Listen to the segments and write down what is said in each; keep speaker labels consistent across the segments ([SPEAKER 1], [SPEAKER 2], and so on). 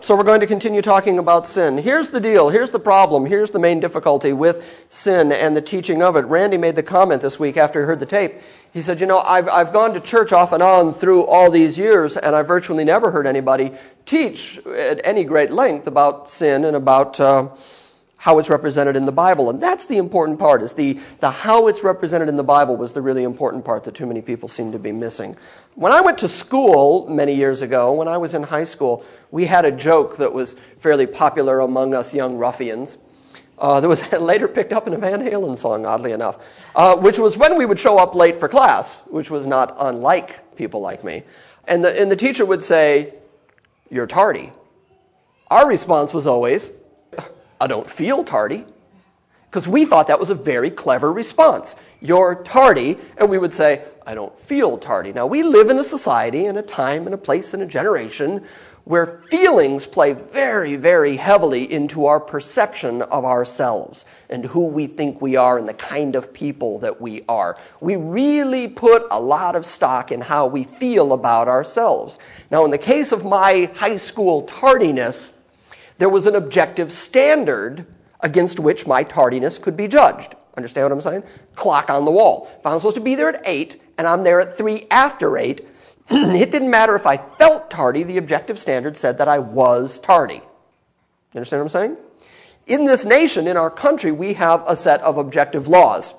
[SPEAKER 1] so we're going to continue talking about sin. Here's the deal. Here's the problem. Here's the main difficulty with sin and the teaching of it. Randy made the comment this week after he heard the tape. He said, I've gone to church off and on through all these years, and I've virtually never heard anybody teach at any great length about sin and about how it's represented in the Bible. And that's the important part, is the how it's represented in the Bible was the really important part that too many people seem to be missing. When I went to school many years ago, when I was in high school, we had a joke that was fairly popular among us young ruffians that was later picked up in a Van Halen song, oddly enough, which was when we would show up late for class, which was not unlike people like me. And the teacher would say, "You're tardy." Our response was always, "I don't feel tardy," because we thought that was a very clever response. "You're tardy," and we would say, "I don't feel tardy." Now, we live in a society, in a time, in a place, in a generation where feelings play very, very heavily into our perception of ourselves and who we think we are and the kind of people that we are. We really put a lot of stock in how we feel about ourselves. Now, in the case of my high school tardiness, there was an objective standard against which my tardiness could be judged. Understand what I'm saying? Clock on the wall. If I'm supposed to be there at 8 and I'm there at 3 after 8, it didn't matter if I felt tardy. The objective standard said that I was tardy. You understand what I'm saying? In this nation, in our country, we have a set of objective laws.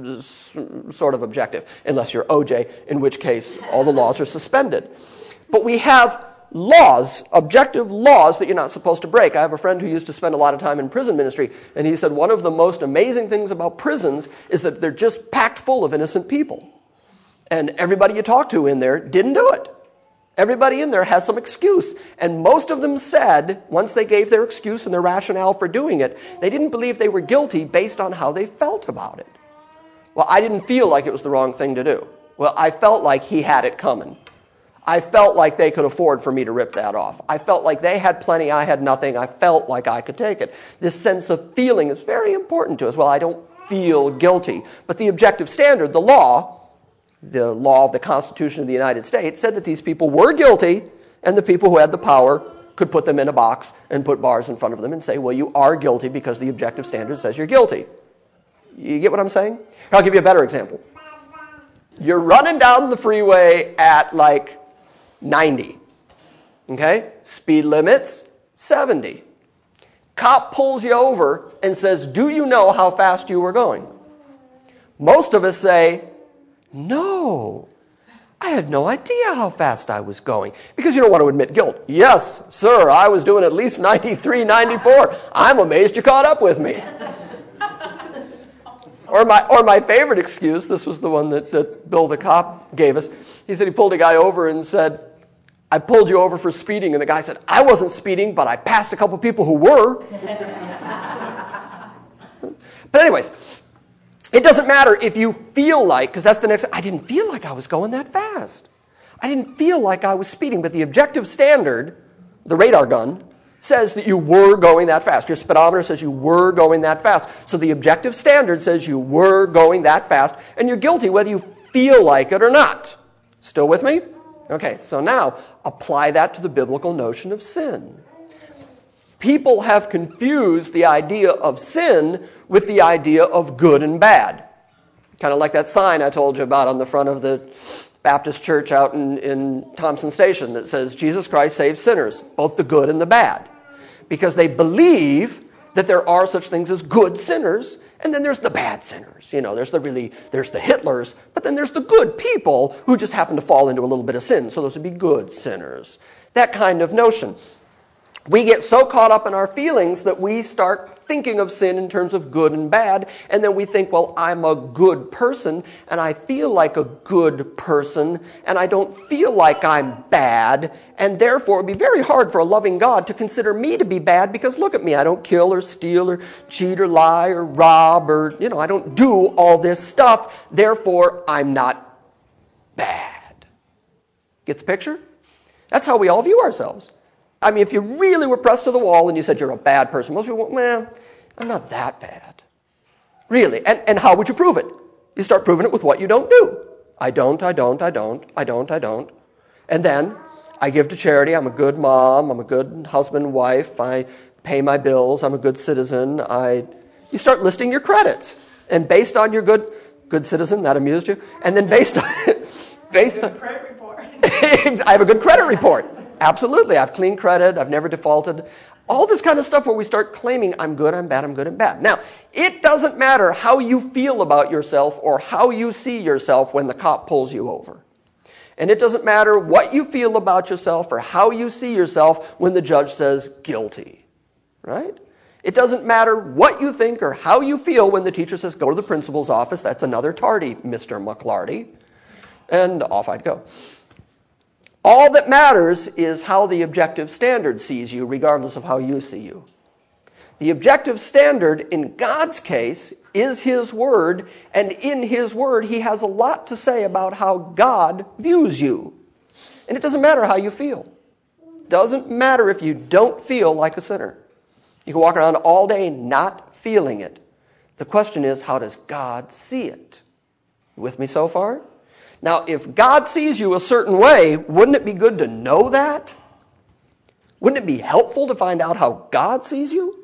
[SPEAKER 1] Sort of objective, unless you're OJ, in which case all the laws are suspended. But we have laws, objective laws that you're not supposed to break. I have a friend who used to spend a lot of time in prison ministry, and he said one of the most amazing things about prisons is that they're just packed full of innocent people. And everybody you talk to in there didn't do it. Everybody in there has some excuse. And most of them said, once they gave their excuse and their rationale for doing it, they didn't believe they were guilty based on how they felt about it. Well, I didn't feel like it was the wrong thing to do. Well, I felt like he had it coming. I felt like they could afford for me to rip that off. I felt like they had plenty, I had nothing. I felt like I could take it. This sense of feeling is very important to us. Well, I don't feel guilty. But the objective standard, the law of the Constitution of the United States, said that these people were guilty, and the people who had the power could put them in a box and put bars in front of them and say, well, you are guilty because the objective standard says you're guilty. You get what I'm saying? I'll give you a better example. You're running down the freeway at like 90. Okay? Speed limit's 70. Cop pulls you over and says, do you know how fast you were going? Most of us say, no, I had no idea how fast I was going. Because you don't want to admit guilt. Yes, sir, I was doing at least 93, 94. I'm amazed you caught up with me. Or my favorite excuse, this was the one that Bill the cop gave us. He said he pulled a guy over and said, I pulled you over for speeding. And the guy said, I wasn't speeding, but I passed a couple people who were. But anyways, it doesn't matter if you feel like, because that's the next, I didn't feel like I was going that fast. I didn't feel like I was speeding, but the objective standard, the radar gun, says that you were going that fast. Your speedometer says you were going that fast. So the objective standard says you were going that fast, and you're guilty whether you feel like it or not. Still with me? Okay, so now apply that to the biblical notion of sin. People have confused the idea of sin with the idea of good and bad. Kind of like that sign I told you about on the front of the Baptist church out in Thompson Station that says, Jesus Christ saves sinners, both the good and the bad. Because they believe that there are such things as good sinners, and then there's the bad sinners. You know, there's the Hitlers, but then there's the good people who just happen to fall into a little bit of sin, so those would be good sinners. That kind of notion. We get so caught up in our feelings that we start thinking of sin in terms of good and bad, and then we think, well, I'm a good person, and I feel like a good person, and I don't feel like I'm bad, and therefore it would be very hard for a loving God to consider me to be bad, because look at me, I don't kill or steal or cheat or lie or rob or, I don't do all this stuff, therefore I'm not bad. Get the picture? That's how we all view ourselves. I mean, if you really were pressed to the wall and you said you're a bad person, most people went, I'm not that bad. Really. And how would you prove it? You start proving it with what you don't do. I don't. And then, I give to charity. I'm a good mom. I'm a good husband, wife. I pay my bills. I'm a good citizen. You start listing your credits. And based on your good citizen, that amused you. And then based on
[SPEAKER 2] credit report.
[SPEAKER 1] I have a good credit report. Absolutely. I have clean credit. I've never defaulted. All this kind of stuff where we start claiming I'm good, I'm bad, I'm good, I'm bad. Now, it doesn't matter how you feel about yourself or how you see yourself when the cop pulls you over. And it doesn't matter what you feel about yourself or how you see yourself when the judge says guilty. Right? It doesn't matter what you think or how you feel when the teacher says go to the principal's office. That's another tardy, Mr. McLarty. And off I'd go. All that matters is how the objective standard sees you, regardless of how you see you. The objective standard, in God's case, is His Word, and in His Word, He has a lot to say about how God views you. And it doesn't matter how you feel. It doesn't matter if you don't feel like a sinner. You can walk around all day not feeling it. The question is, how does God see it? You with me so far? Now, if God sees you a certain way, wouldn't it be good to know that? Wouldn't it be helpful to find out how God sees you?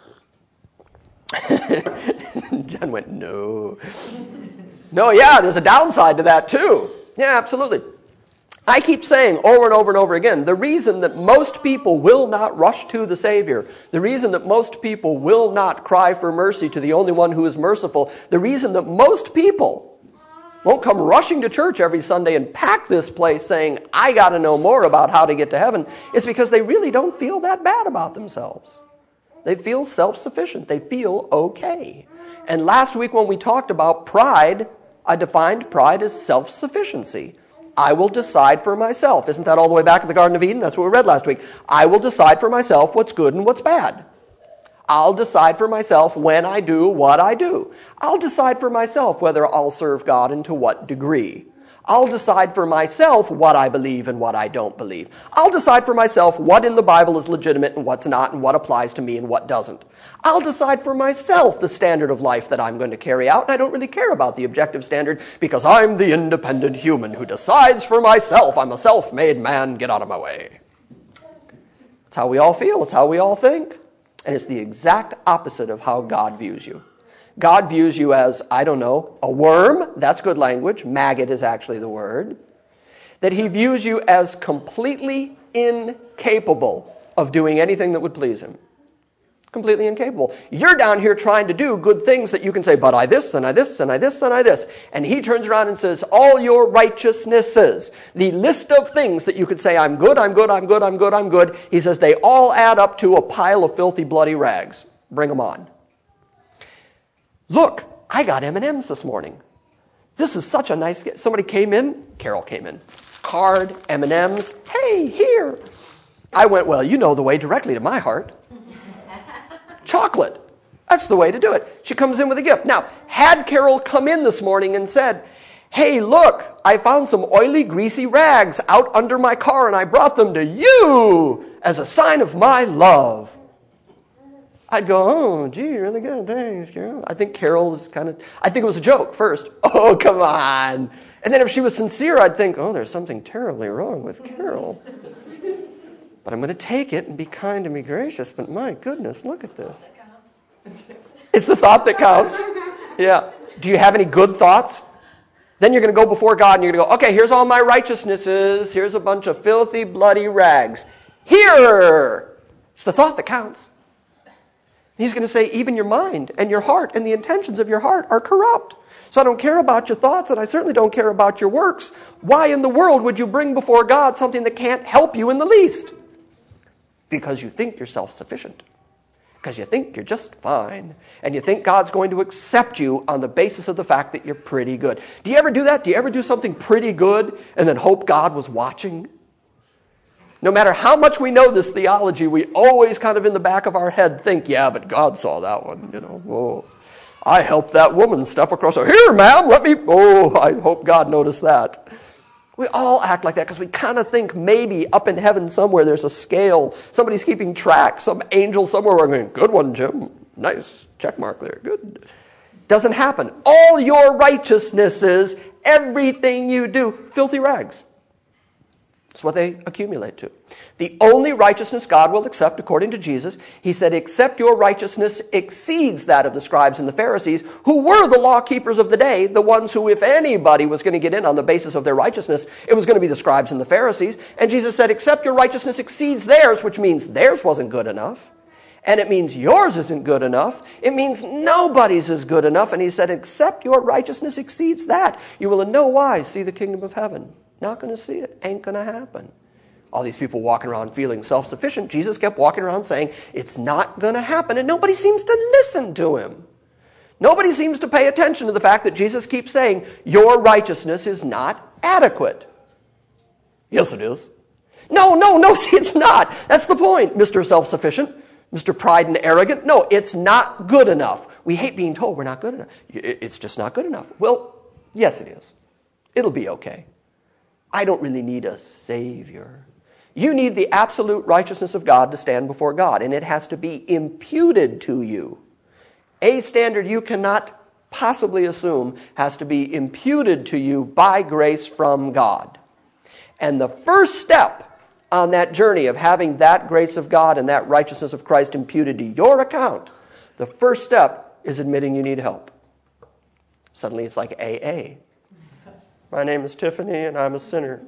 [SPEAKER 1] John went, no. No, yeah, there's a downside to that too. Yeah, absolutely. I keep saying over and over and over again, the reason that most people will not rush to the Savior, the reason that most people will not cry for mercy to the only one who is merciful, the reason that most people won't come rushing to church every Sunday and pack this place saying, I got to know more about how to get to heaven, is because they really don't feel that bad about themselves. They feel self-sufficient. They feel okay. And last week when we talked about pride, I defined pride as self-sufficiency. I will decide for myself. Isn't that all the way back in the Garden of Eden? That's what we read last week. I will decide for myself what's good and what's bad. I'll decide for myself when I do what I do. I'll decide for myself whether I'll serve God and to what degree. I'll decide for myself what I believe and what I don't believe. I'll decide for myself what in the Bible is legitimate and what's not and what applies to me and what doesn't. I'll decide for myself the standard of life that I'm going to carry out, and I don't really care about the objective standard because I'm the independent human who decides for myself. I'm a self-made man. Get out of my way. It's how we all feel. It's how we all think. And it's the exact opposite of how God views you. God views you as, I don't know, a worm. That's good language. Maggot is actually the word. That He views you as completely incapable of doing anything that would please Him. Completely incapable. You're down here trying to do good things that you can say, but I this, and I this, and I this, and I this. And He turns around and says, all your righteousnesses, the list of things that you could say, I'm good, I'm good, I'm good, I'm good, I'm good. He says, they all add up to a pile of filthy, bloody rags. Bring them on. Look, I got M&Ms this morning. This is such a nice gift. Somebody came in, Carol came in. Card, M&Ms, hey, here. I went, well, you know the way directly to my heart. Chocolate. That's the way to do it. She comes in with a gift. Now, had Carol come in this morning and said, hey, look, I found some oily, greasy rags out under my car and I brought them to you as a sign of my love. I'd go, oh, gee, really good. Thanks, Carol. I think Carol was I think it was a joke first. Oh, come on. And then if she was sincere, I'd think, oh, there's something terribly wrong with Carol. But I'm going to take it and be kind and be gracious. But my goodness, look at this. It's the thought that counts. Yeah. Do you have any good thoughts? Then you're going to go before God and you're going to go, okay, here's all my righteousnesses. Here's a bunch of filthy, bloody rags. Here! It's the thought that counts. He's going to say, even your mind and your heart and the intentions of your heart are corrupt. So I don't care about your thoughts and I certainly don't care about your works. Why in the world would you bring before God something that can't help you in the least? Because you think you're self-sufficient. Because you think you're just fine. And you think God's going to accept you on the basis of the fact that you're pretty good. Do you ever do that? Do you ever do something pretty good and then hope God was watching? No matter how much we know this theology, we always kind of in the back of our head think, yeah, but God saw that one, Oh, I helped that woman step across. Here, ma'am, I hope God noticed that. We all act like that because we kind of think maybe up in heaven somewhere there's a scale. Somebody's keeping track. Some angel somewhere. We're going, good one, Jim. Nice check mark there. Good. Doesn't happen. All your righteousnesses, everything you do, filthy rags. That's what they accumulate to. The only righteousness God will accept, according to Jesus, he said, except your righteousness exceeds that of the scribes and the Pharisees, who were the law keepers of the day, the ones who, if anybody was going to get in on the basis of their righteousness, it was going to be the scribes and the Pharisees. And Jesus said, except your righteousness exceeds theirs, which means theirs wasn't good enough. And it means yours isn't good enough. It means nobody's is good enough. And he said, except your righteousness exceeds that, you will in no wise see the kingdom of heaven. Not going to see it. Ain't going to happen. All these people walking around feeling self-sufficient. Jesus kept walking around saying, it's not going to happen. And nobody seems to listen to him. Nobody seems to pay attention to the fact that Jesus keeps saying, your righteousness is not adequate. Yes, it is. No, see, it's not. That's the point, Mr. Self-Sufficient, Mr. Pride and Arrogant. No, it's not good enough. We hate being told we're not good enough. It's just not good enough. Well, yes, it is. It'll be okay. I don't really need a Savior. You need the absolute righteousness of God to stand before God, and it has to be imputed to you. A standard you cannot possibly assume has to be imputed to you by grace from God. And the first step on that journey of having that grace of God and that righteousness of Christ imputed to your account, the first step is admitting you need help. Suddenly it's like AA. My name is Tiffany, and I'm a sinner.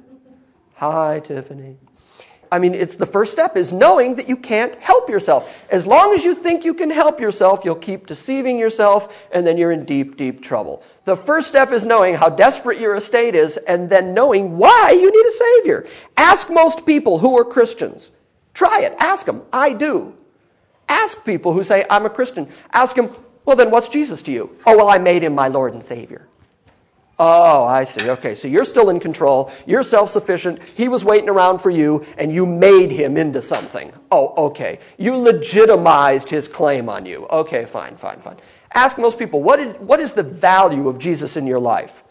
[SPEAKER 1] Hi, Tiffany. I mean, it's the first step is knowing that you can't help yourself. As long as you think you can help yourself, you'll keep deceiving yourself, and then you're in deep, deep trouble. The first step is knowing how desperate your estate is, and then knowing why you need a Savior. Ask most people who are Christians. Try it. Ask them. I do. Ask people who say, I'm a Christian. Ask them, well, then what's Jesus to you? Oh, well, I made him my Lord and Savior. Oh, I see. Okay, so you're still in control. You're self-sufficient. He was waiting around for you, and you made him into something. Oh, okay. You legitimized his claim on you. Okay, fine. Ask most people, what is the value of Jesus in your life?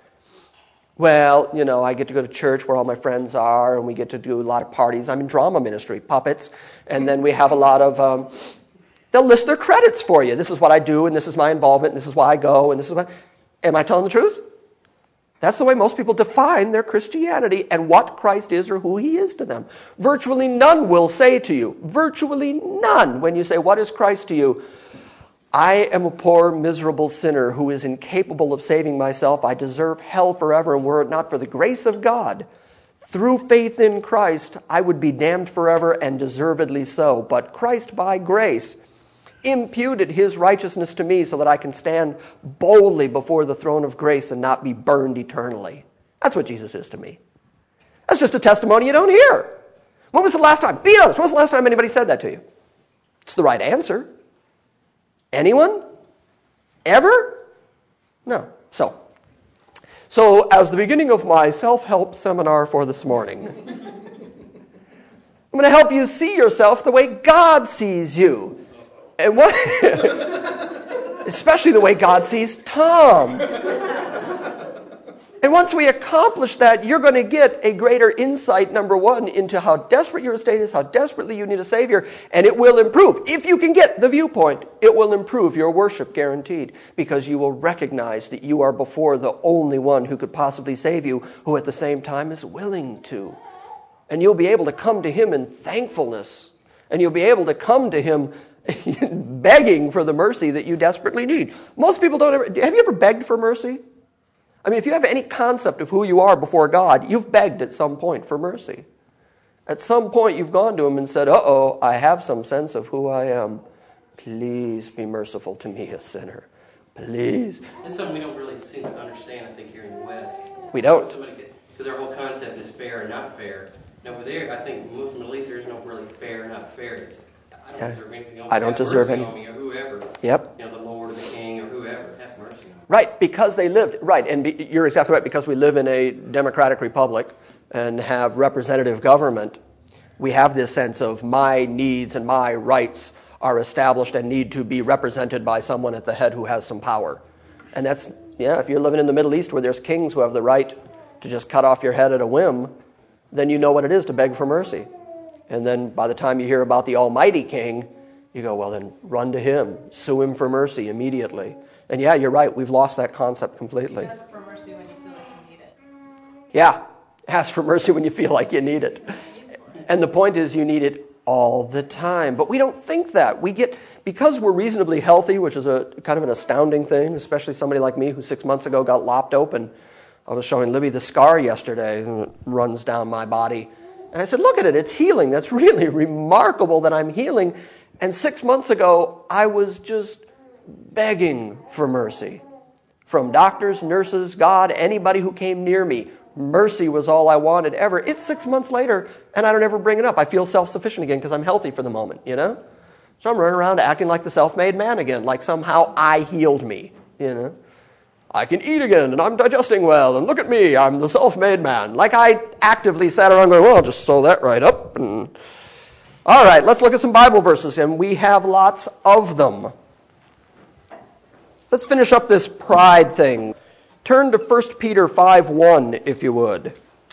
[SPEAKER 1] Well, I get to go to church where all my friends are, and we get to do a lot of parties. I'm in drama ministry, puppets, and then we have a lot of... they'll list their credits for you. This is what I do, and this is my involvement, and this is why I go, and this is what... Am I telling the truth? That's the way most people define their Christianity and what Christ is or who he is to them. Virtually none will say to you, virtually none, when you say, what is Christ to you? I am a poor, miserable sinner who is incapable of saving myself. I deserve hell forever, and were it not for the grace of God, through faith in Christ, I would be damned forever, and deservedly so. But Christ, by grace, imputed his righteousness to me so that I can stand boldly before the throne of grace and not be burned eternally. That's what Jesus is to me. That's just a testimony you don't hear. When was the last time? Be honest. When was the last time anybody said that to you? It's the right answer. Anyone? Ever? No. So as the beginning of my self-help seminar for this morning, I'm going to help you see yourself the way God sees you. And what, especially the way God sees Tom. And once we accomplish that, you're going to get a greater insight, number one, into how desperate your estate is, how desperately you need a Savior, and it will improve. If you can get the viewpoint, it will improve your worship, guaranteed, because you will recognize that you are before the only one who could possibly save you, who at the same time is willing to. And you'll be able to come to him in thankfulness, and you'll be able to come to him begging for the mercy that you desperately need. Most people don't ever... Have you ever begged for mercy? I mean, if you have any concept of who you are before God, you've begged at some point for mercy. At some point, you've gone to him and said, uh-oh, I have some sense of who I am. Please be merciful to me, a sinner. Please.
[SPEAKER 3] It's something we don't really seem to understand, I think, here in the West.
[SPEAKER 1] We don't.
[SPEAKER 3] Because our whole concept is fair and not fair. And over there, I think most Middle East, there's no really fair and not fair. It's I don't deserve anything.
[SPEAKER 1] I don't deserve anything.
[SPEAKER 3] Or whoever.
[SPEAKER 1] Yep.
[SPEAKER 3] The Lord or the King or whoever. Have mercy.
[SPEAKER 1] Right, because they lived, right, and you're exactly right, because we live in a democratic republic and have representative government, we have this sense of my needs and my rights are established and need to be represented by someone at the head who has some power. And that's, if you're living in the Middle East where there's kings who have the right to just cut off your head at a whim, then you know what it is to beg for mercy. And then by the time you hear about the Almighty King, you go, well, then run to him. Sue him for mercy immediately. And you're right. We've lost that concept completely.
[SPEAKER 2] Ask for mercy when you feel like you need it.
[SPEAKER 1] Yeah. Ask for mercy when you feel like you need it. And the point is, you need it all the time. But we don't think that. Because we're reasonably healthy, which is a kind of an astounding thing, especially somebody like me who 6 months ago got lopped open. I was showing Libby the scar yesterday, and it runs down my body. And I said, look at it, it's healing. That's really remarkable that I'm healing. And 6 months ago, I was just begging for mercy. From doctors, nurses, God, anybody who came near me. Mercy was all I wanted ever. It's 6 months later, and I don't ever bring it up. I feel self-sufficient again because I'm healthy for the moment, you know? So I'm running around acting like the self-made man again, like somehow I healed me, you know? I can eat again, and I'm digesting well, and look at me, I'm the self-made man. Like I actively sat around going, well, I'll just sew that right up. And... All right, let's look at some Bible verses, and we have lots of them. Let's finish up this pride thing. Turn to 1 Peter 5:1, if you would.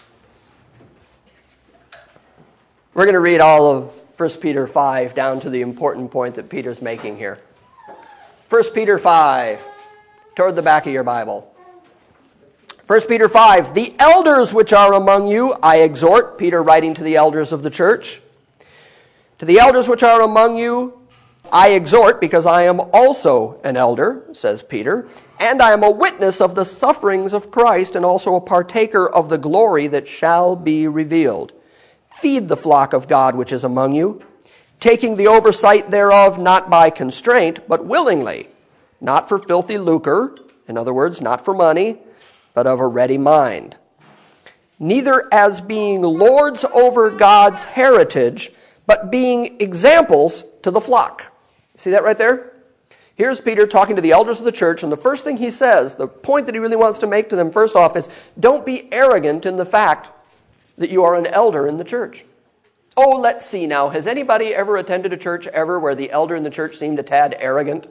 [SPEAKER 1] We're going to read all of 1 Peter 5 down to the important point that Peter's making here. 1 Peter 5, toward the back of your Bible. 1 Peter 5, the elders which are among you, I exhort, Peter writing to the elders of the church. To the elders which are among you, I exhort, because I am also an elder, says Peter, and I am a witness of the sufferings of Christ, and also a partaker of the glory that shall be revealed. Feed the flock of God which is among you, taking the oversight thereof not by constraint, but willingly, not for filthy lucre, in other words, not for money, but of a ready mind. Neither as being lords over God's heritage, but being examples to the flock. See that right there? Here's Peter talking to the elders of the church, and the first thing he says, the point that he really wants to make to them first off is, don't be arrogant in the fact that you are an elder in the church. Oh, let's see now, has anybody ever attended a church ever where the elder in the church seemed a tad arrogant?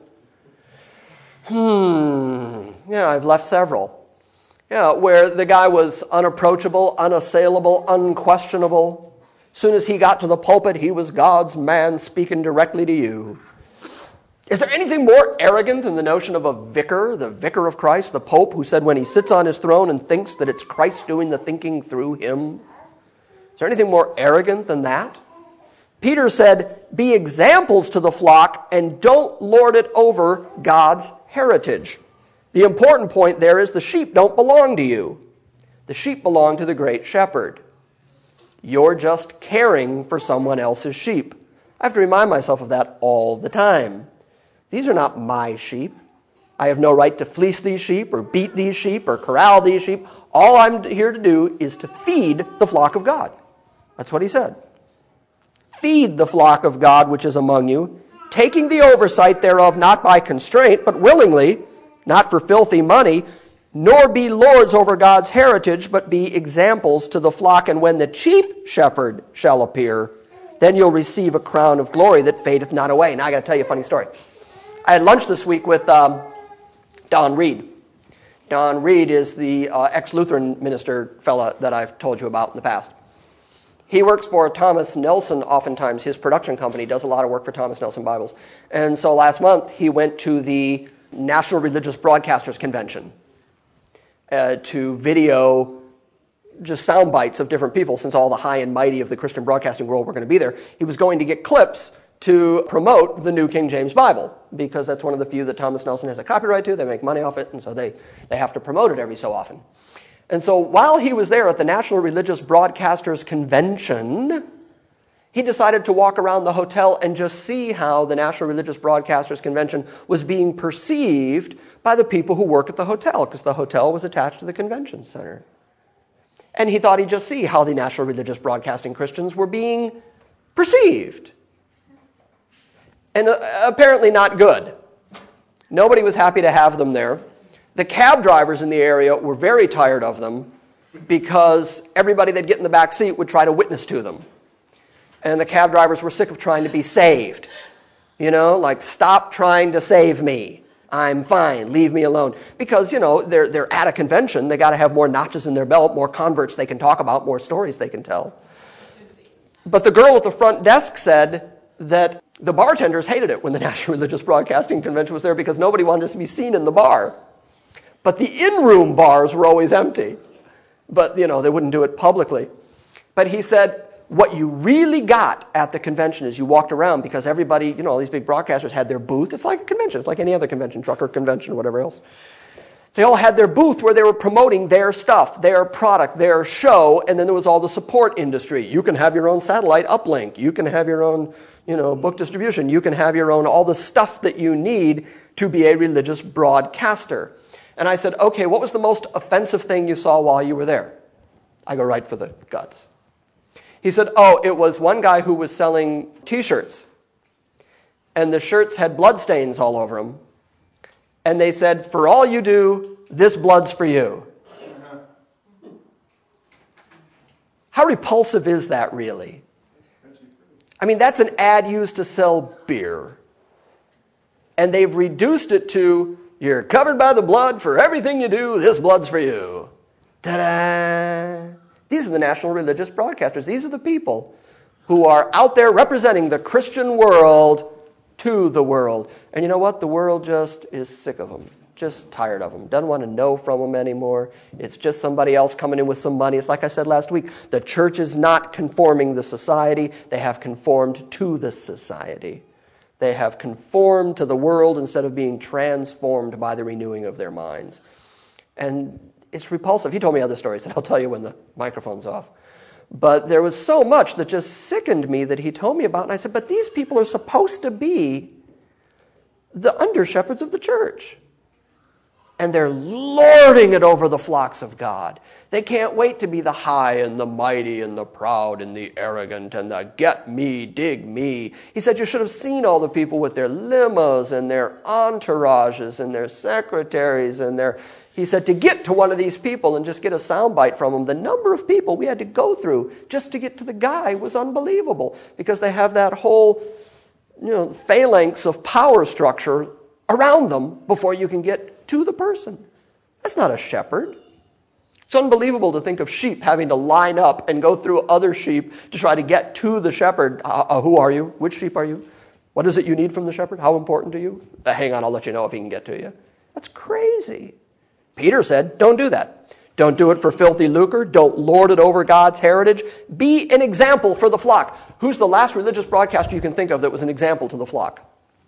[SPEAKER 1] Yeah, I've left several. Yeah, where the guy was unapproachable, unassailable, unquestionable. As soon as he got to the pulpit, he was God's man speaking directly to you. Is there anything more arrogant than the notion of a vicar, the vicar of Christ, the Pope, who said when he sits on his throne and thinks that it's Christ doing the thinking through him? Is there anything more arrogant than that? Peter said, be examples to the flock and don't lord it over God's heritage. The important point there is the sheep don't belong to you. The sheep belong to the great shepherd. You're just caring for someone else's sheep. I have to remind myself of that all the time. These are not my sheep. I have no right to fleece these sheep or beat these sheep or corral these sheep. All I'm here to do is to feed the flock of God. That's what he said. Feed the flock of God which is among you, taking the oversight thereof not by constraint, but willingly, not for filthy money, nor be lords over God's heritage, but be examples to the flock. And when the chief shepherd shall appear, then you'll receive a crown of glory that fadeth not away. Now I got to tell you a funny story. I had lunch this week with Don Reed. Don Reed is the ex-Lutheran minister fella that I've told you about in the past. He works for Thomas Nelson oftentimes. His production company does a lot of work for Thomas Nelson Bibles. And so last month he went to the National Religious Broadcasters Convention to video just sound bites of different people, since all the high and mighty of the Christian broadcasting world were going to be there. He was going to get clips to promote the New King James Bible, because that's one of the few that Thomas Nelson has a copyright to. They make money off it, and so they have to promote it every so often. And so while he was there at the National Religious Broadcasters Convention, he decided to walk around the hotel and just see how the National Religious Broadcasters Convention was being perceived by the people who work at the hotel, because the hotel was attached to the convention center. And he thought he'd just see how the National Religious Broadcasting Christians were being perceived. And apparently not good. Nobody was happy to have them there. The cab drivers in the area were very tired of them, because everybody that'd get in the back seat would try to witness to them. And the cab drivers were sick of trying to be saved. You know, like, stop trying to save me. I'm fine. Leave me alone. Because, you know, they're at a convention. They got to have more notches in their belt, more converts they can talk about, more stories they can tell. But the girl at the front desk said that the bartenders hated it when the National Religious Broadcasting Convention was there, because nobody wanted to be seen in the bar. But the in-room bars were always empty. But, they wouldn't do it publicly. But he said, what you really got at the convention is you walked around because everybody, all these big broadcasters had their booth. It's like a convention. It's like any other convention, trucker convention, whatever else. They all had their booth where they were promoting their stuff, their product, their show, and then there was all the support industry. You can have your own satellite uplink. You can have your own, book distribution. You can have your own, all the stuff that you need to be a religious broadcaster. And I said, okay, what was the most offensive thing you saw while you were there? I go right for the guts. He said, it was one guy who was selling T-shirts. And the shirts had bloodstains all over them. And they said, for all you do, this blood's for you. How repulsive is that really? I mean, that's an ad used to sell beer. And they've reduced it to, you're covered by the blood for everything you do, this blood's for you. Ta-da! These are the national religious broadcasters. These are the people who are out there representing the Christian world to the world. And you know what? The world just is sick of them, just tired of them, doesn't want to know from them anymore. It's just somebody else coming in with some money. It's like I said last week, the church is not conforming the society. They have conformed to the society. They have conformed to the world instead of being transformed by the renewing of their minds. And it's repulsive. He told me other stories that I'll tell you when the microphone's off. But there was so much that just sickened me that he told me about. And I said, but these people are supposed to be the under-shepherds of the church. And they're lording it over the flocks of God. They can't wait to be the high and the mighty and the proud and the arrogant and the get me, dig me. He said you should have seen all the people with their limos and their entourages and their secretaries and their... He said to get to one of these people and just get a soundbite from them, the number of people we had to go through just to get to the guy was unbelievable because they have that whole, phalanx of power structure around them before you can get to the person. That's not a shepherd. It's unbelievable to think of sheep having to line up and go through other sheep to try to get to the shepherd. Who are you? Which sheep are you? What is it you need from the shepherd? How important to you? Hang on, I'll let you know if he can get to you. That's crazy. Peter said, don't do that. Don't do it for filthy lucre. Don't lord it over God's heritage. Be an example for the flock. Who's the last religious broadcaster you can think of that was an example to the flock?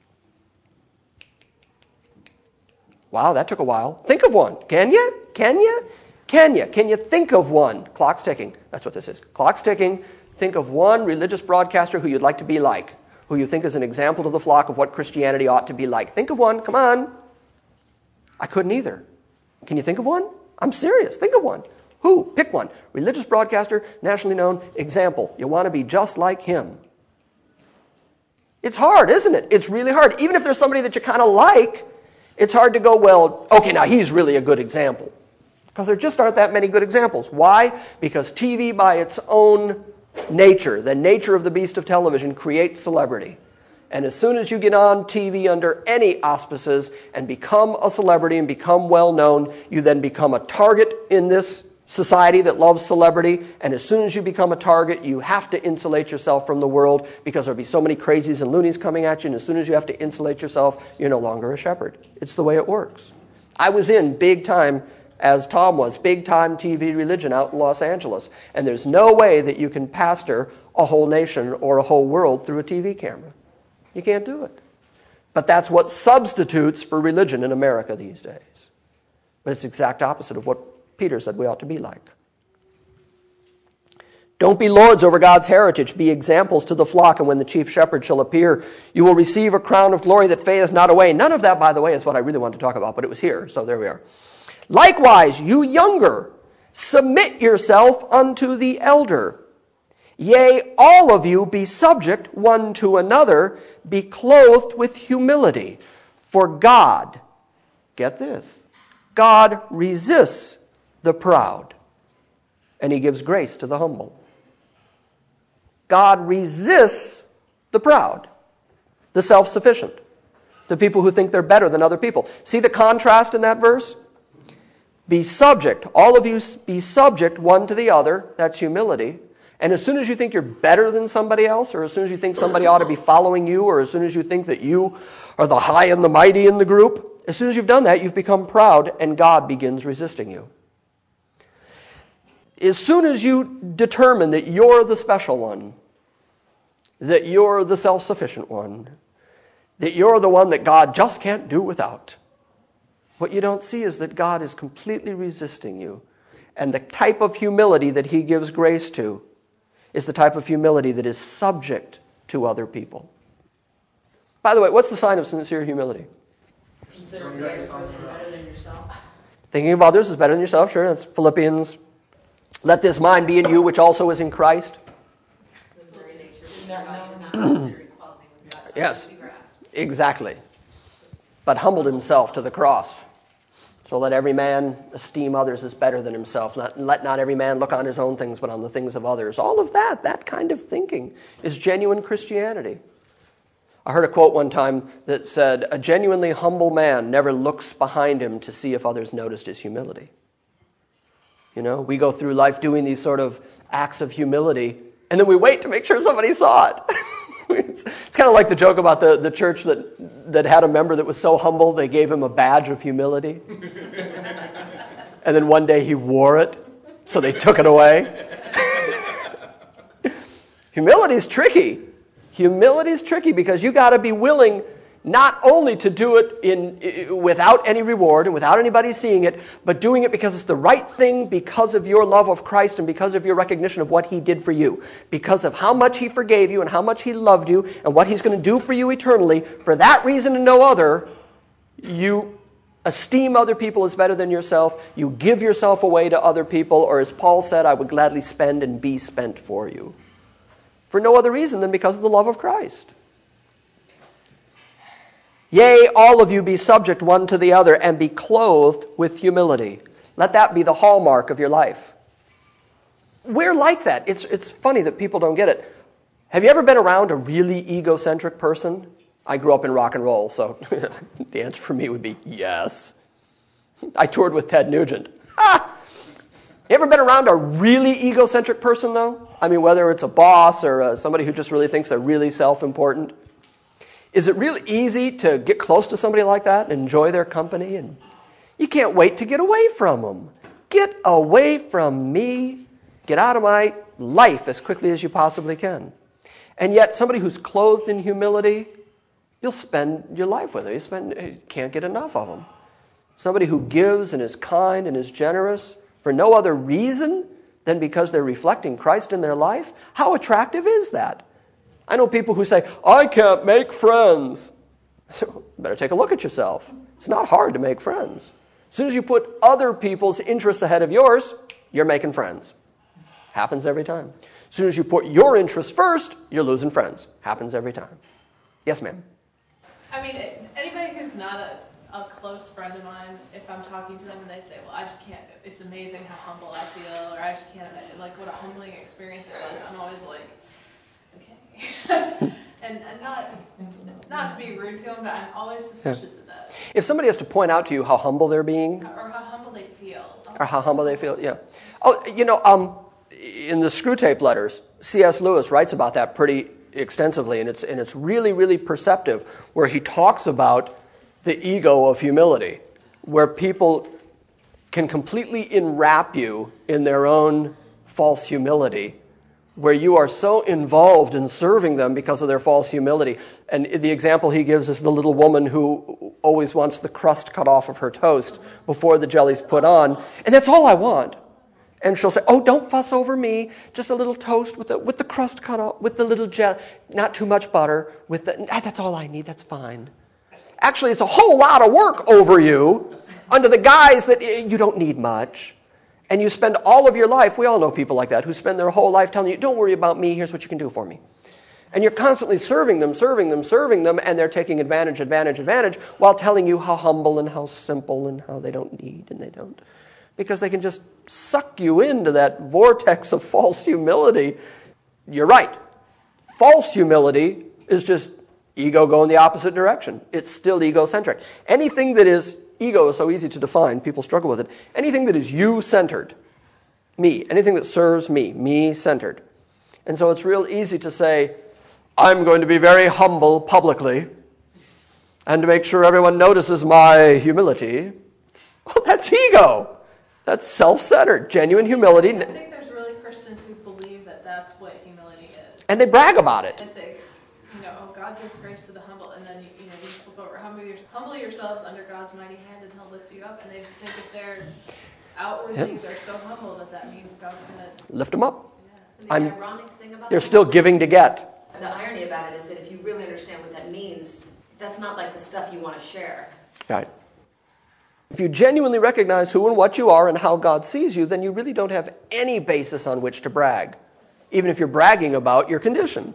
[SPEAKER 1] Wow, that took a while. Think of one. Can you? Can you? Can you? Can you think of one? Clock's ticking. That's what this is. Clock's ticking. Think of one religious broadcaster who you'd like to be like, who you think is an example to the flock of what Christianity ought to be like. Think of one. Come on. I couldn't either. Can you think of one? I'm serious. Think of one. Who? Pick one. Religious broadcaster, nationally known, example. You want to be just like him. It's hard, isn't it? It's really hard. Even if there's somebody that you kind of like, it's hard to go, well, okay, now he's really a good example. Because there just aren't that many good examples. Why? Because TV by its own nature, the nature of the beast of television, creates celebrity. And as soon as you get on TV under any auspices and become a celebrity and become well-known, you then become a target in this society that loves celebrity. And as soon as you become a target, you have to insulate yourself from the world because there'll be so many crazies and loonies coming at you. And as soon as you have to insulate yourself, you're no longer a shepherd. It's the way it works. I was in big time, as Tom was, big time TV religion out in Los Angeles. And there's no way that you can pastor a whole nation or a whole world through a TV camera. You can't do it. But that's what substitutes for religion in America these days. But it's the exact opposite of what Peter said we ought to be like. Don't be lords over God's heritage. Be examples to the flock, and when the chief shepherd shall appear, you will receive a crown of glory that fadeth not away. None of that, by the way, is what I really wanted to talk about, but it was here, so there we are. Likewise, you younger, submit yourself unto the elder. Yea, all of you be subject one to another, be clothed with humility. For God, get this, God resists the proud, and he gives grace to the humble. God resists the proud, the self-sufficient, the people who think they're better than other people. See the contrast in that verse? Be subject, all of you be subject one to the other, that's humility. And as soon as you think you're better than somebody else, or as soon as you think somebody ought to be following you, or as soon as you think that you are the high and the mighty in the group, as soon as you've done that, you've become proud, and God begins resisting you. As soon as you determine that you're the special one, that you're the self-sufficient one, that you're the one that God just can't do without, what you don't see is that God is completely resisting you. And the type of humility that he gives grace to is the type of humility that is subject to other people. By the way, what's the sign of sincere humility?
[SPEAKER 2] Considering the other person better than yourself.
[SPEAKER 1] Thinking of others is better than yourself, sure. That's Philippians. Let this mind be in you, which also is in Christ. Yes, exactly. But humbled himself to the cross. So let every man esteem others as better than himself. Let not every man look on his own things, but on the things of others. All of that kind of thinking is genuine Christianity. I heard a quote one time that said, a genuinely humble man never looks behind him to see if others noticed his humility. You know, we go through life doing these sort of acts of humility, and then we wait to make sure somebody saw it. It's kind of like the joke about the church that had a member that was so humble they gave him a badge of humility. And then one day he wore it, so they took it away. Humility's tricky. Humility's tricky because you got to be willing not only to do it without any reward and without anybody seeing it, but doing it because it's the right thing, because of your love of Christ and because of your recognition of what he did for you, because of how much he forgave you and how much he loved you and what he's going to do for you eternally. For that reason and no other, you esteem other people as better than yourself. You give yourself away to other people, or as Paul said, I would gladly spend and be spent for you. For no other reason than because of the love of Christ. Yea, all of you be subject one to the other and be clothed with humility. Let that be the hallmark of your life. We're like that. It's funny that people don't get it. Have you ever been around a really egocentric person? I grew up in rock and roll, so the answer for me would be yes. I toured with Ted Nugent. You ever been around a really egocentric person, though? I mean, whether it's a boss or somebody who just really thinks they're really self-important. Is it really easy to get close to somebody like that and enjoy their company? And you can't wait to get away from them. Get away from me. Get out of my life as quickly as you possibly can. And yet, somebody who's clothed in humility, you'll spend your life with them. You can't get enough of them. Somebody who gives and is kind and is generous for no other reason than because they're reflecting Christ in their life. How attractive is that? I know people who say, I can't make friends. So, better take a look at yourself. It's not hard to make friends. As soon as you put other people's interests ahead of yours, you're making friends. Happens every time. As soon as you put your interests first, you're losing friends. Happens every time. Yes, ma'am.
[SPEAKER 2] I mean, anybody who's not a close friend of mine, if I'm talking to them and they say, well, I just can't, it's amazing how humble I feel, or I just can't imagine, like, what a humbling experience it was, I'm always like, okay. and not to be rude to them, but I'm always suspicious of that.
[SPEAKER 1] If somebody has to point out to you how humble they're being.
[SPEAKER 2] Or how humble they feel.
[SPEAKER 1] Or how humble they feel, yeah. Oh, you know, in the Screwtape Letters, C.S. Lewis writes about that pretty extensively, and it's really, really perceptive, where he talks about the ego of humility, where people can completely enwrap you in their own false humility, where you are so involved in serving them because of their false humility. And the example he gives is the little woman who always wants the crust cut off of her toast before the jelly's put on, and that's all I want. And she'll say, oh, don't fuss over me, just a little toast with the crust cut off, with the little jelly, not too much butter, that's all I need, that's fine. Actually, it's a whole lot of work over you under the guise that you don't need much. And you spend all of your life, we all know people like that, who spend their whole life telling you, don't worry about me, here's what you can do for me. And you're constantly serving them, and they're taking advantage, while telling you how humble and how simple and how they don't need and they don't. Because they can just suck you into that vortex of false humility. You're right. False humility is just ego going the opposite direction. It's still egocentric. Anything that is, ego is so easy to define, people struggle with it. Anything that is you-centered, me, anything that serves me, me-centered. And so it's real easy to say, I'm going to be very humble publicly and to make sure everyone notices my humility. Well, that's ego. That's self-centered, genuine humility.
[SPEAKER 2] I think there's really Christians who believe that that's what humility is.
[SPEAKER 1] And they brag about it.
[SPEAKER 2] They say, oh, God gives grace to the humble, and then you flip over, humble yourselves under God's mighty hand, and He'll lift you up. And they just think if they're outwardly they're so humble that means God's going to
[SPEAKER 1] lift them up.
[SPEAKER 4] Yeah. The ironic thing about
[SPEAKER 1] they're still giving to get.
[SPEAKER 4] The irony about it is that if you really understand what that means, that's not like the stuff you want to share.
[SPEAKER 1] Right. If you genuinely recognize who and what you are and how God sees you, then you really don't have any basis on which to brag, even if you're bragging about your condition.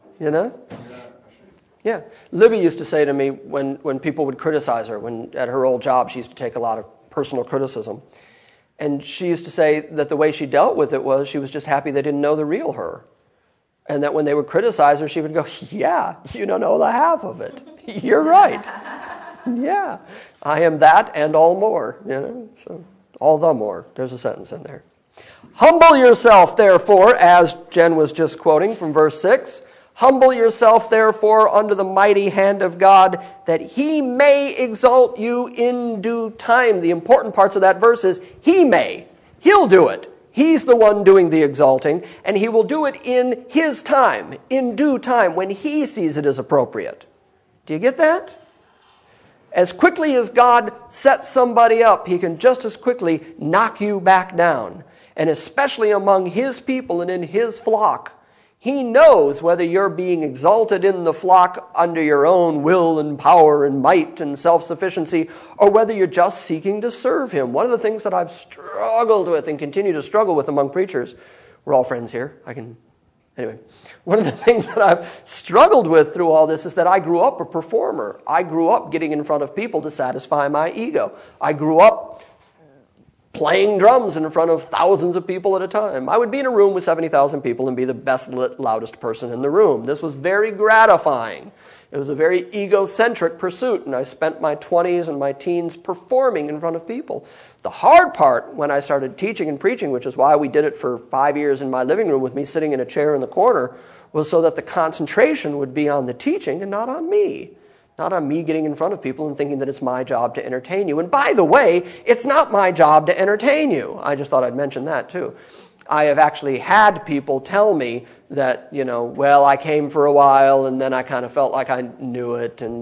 [SPEAKER 1] Yeah. Libby used to say to me when people would criticize her, at her old job, she used to take a lot of personal criticism. And she used to say that the way she dealt with it was she was just happy they didn't know the real her. And that when they would criticize her, she would go, yeah, you don't know the half of it. You're right. Yeah, I am that and all more. So all the more. There's a sentence in there. Humble yourself, therefore, as Jen was just quoting from verse 6. Humble yourself, therefore, under the mighty hand of God, that He may exalt you in due time. The important parts of that verse is He may. He'll do it. He's the one doing the exalting, and He will do it in His time, in due time, when He sees it as appropriate. Do you get that? As quickly as God sets somebody up, He can just as quickly knock you back down. And especially among His people and in His flock, He knows whether you're being exalted in the flock under your own will and power and might and self-sufficiency, or whether you're just seeking to serve Him. One of the things that I've struggled with and continue to struggle with among preachers, we're all friends here, one of the things that I've struggled with through all this is that I grew up a performer. I grew up getting in front of people to satisfy my ego. I grew up playing drums in front of thousands of people at a time. I would be in a room with 70,000 people and be the best lit, loudest person in the room. This was very gratifying. It was a very egocentric pursuit, and I spent my 20s and my teens performing in front of people. The hard part when I started teaching and preaching, which is why we did it for 5 years in my living room with me sitting in a chair in the corner, was so that the concentration would be on the teaching and not on me. Not on me getting in front of people and thinking that it's my job to entertain you. And by the way, it's not my job to entertain you. I just thought I'd mention that too. I have actually had people tell me that, I came for a while and then I kind of felt like I knew it and,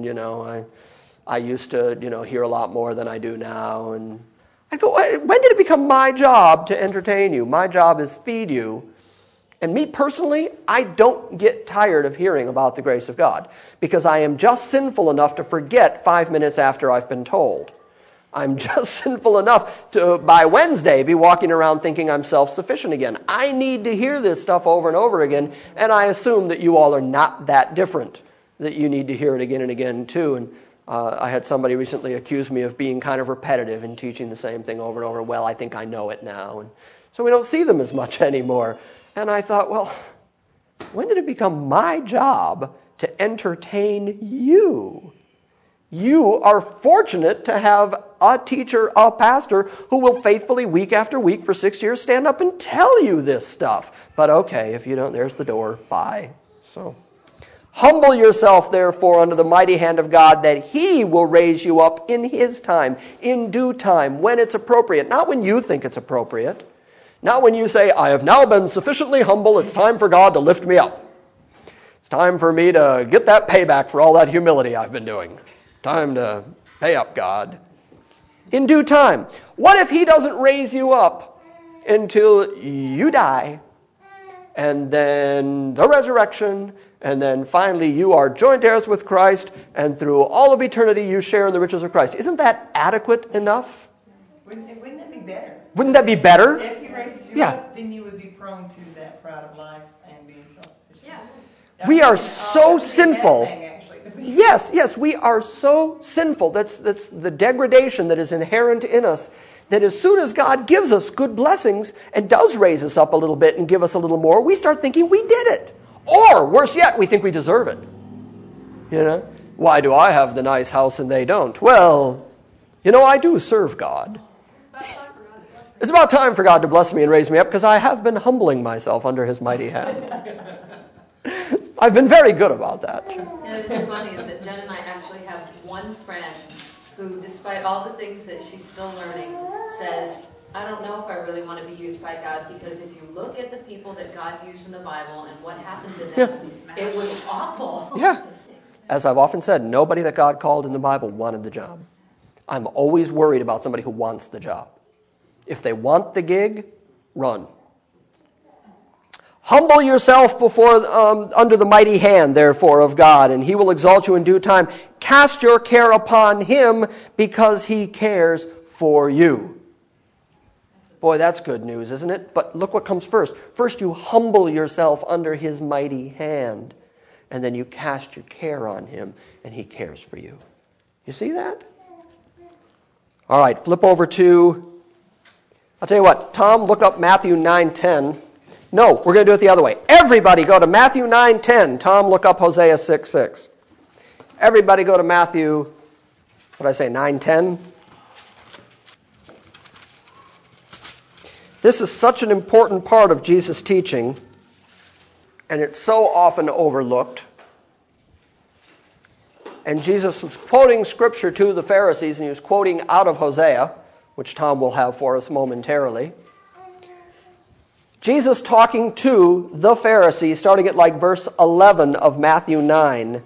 [SPEAKER 1] I used to, hear a lot more than I do now. And I go, when did it become my job to entertain you? My job is feed you. And me personally, I don't get tired of hearing about the grace of God because I am just sinful enough to forget 5 minutes after I've been told. I'm just sinful enough to, by Wednesday, be walking around thinking I'm self-sufficient again. I need to hear this stuff over and over again, and I assume that you all are not that different, that you need to hear it again and again too. And I had somebody recently accuse me of being kind of repetitive and teaching the same thing over and over. Well, I think I know it now. And so we don't see them as much anymore. And I thought, well, when did it become my job to entertain you? You are fortunate to have a teacher, a pastor, who will faithfully, week after week for 6 years, stand up and tell you this stuff. But okay, if you don't, there's the door. Bye. So, humble yourself, therefore, under the mighty hand of God, that He will raise you up in His time, in due time, when it's appropriate. Not when you think it's appropriate. Not when you say, I have now been sufficiently humble, it's time for God to lift me up. It's time for me to get that payback for all that humility I've been doing. Time to pay up, God. In due time. What if He doesn't raise you up until you die, and then the resurrection, and then finally you are joint heirs with Christ, and through all of eternity you share in the riches of Christ? Isn't that adequate enough?
[SPEAKER 5] Wouldn't that be better?
[SPEAKER 1] Wouldn't that be better?
[SPEAKER 5] If He raised you up, then you would be prone to that pride of life and being self-sufficient.
[SPEAKER 4] Yeah.
[SPEAKER 1] We are so sinful.
[SPEAKER 5] Yes,
[SPEAKER 1] we are so sinful. That's the degradation that is inherent in us, that as soon as God gives us good blessings and does raise us up a little bit and give us a little more, we start thinking we did it. Or, worse yet, we think we deserve it. Why do I have the nice house and they don't? Well, I do serve God. It's about time for God to bless me and raise me up because I have been humbling myself under His mighty hand. I've been very good about that.
[SPEAKER 4] What's funny is that Jen and I actually have one friend who, despite all the things that she's still learning, says, I don't know if I really want to be used by God, because if you look at the people that God used in the Bible and what happened to them, it was awful.
[SPEAKER 1] Yeah. As I've often said, nobody that God called in the Bible wanted the job. I'm always worried about somebody who wants the job. If they want the gig, run. Humble yourself under the mighty hand, therefore, of God, and he will exalt you in due time. Cast your care upon him, because he cares for you. Boy, that's good news, isn't it? But look what comes first. First, you humble yourself under his mighty hand, and then you cast your care on him, and he cares for you. You see that? All right, flip over to, I'll tell you what, Tom, look up Matthew 9:10. No, we're going to do it the other way. Everybody go to Matthew 9:10. Tom, look up Hosea 6:6. Everybody go to Matthew, what did I say, 9:10? This is such an important part of Jesus' teaching, and it's so often overlooked. And Jesus was quoting Scripture to the Pharisees, and he was quoting out of Hosea, which Tom will have for us momentarily. Jesus talking to the Pharisees, starting at like verse 11 of Matthew 9.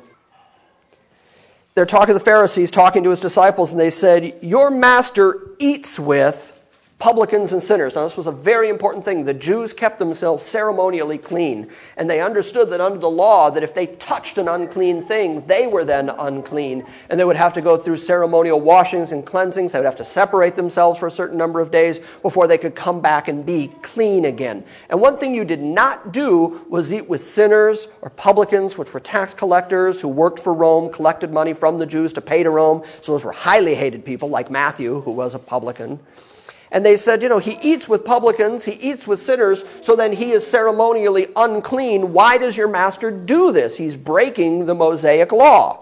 [SPEAKER 1] They're talking to the Pharisees, talking to his disciples, and they said, "Your master eats with publicans and sinners." Now, this was a very important thing. The Jews kept themselves ceremonially clean, and they understood that under the law, that if they touched an unclean thing, they were then unclean, and they would have to go through ceremonial washings and cleansings. They would have to separate themselves for a certain number of days before they could come back and be clean again. And one thing you did not do was eat with sinners or publicans, which were tax collectors who worked for Rome, collected money from the Jews to pay to Rome. So those were highly hated people, like Matthew, who was a publican. And they said, he eats with publicans, he eats with sinners, so then he is ceremonially unclean. Why does your master do this? He's breaking the Mosaic law.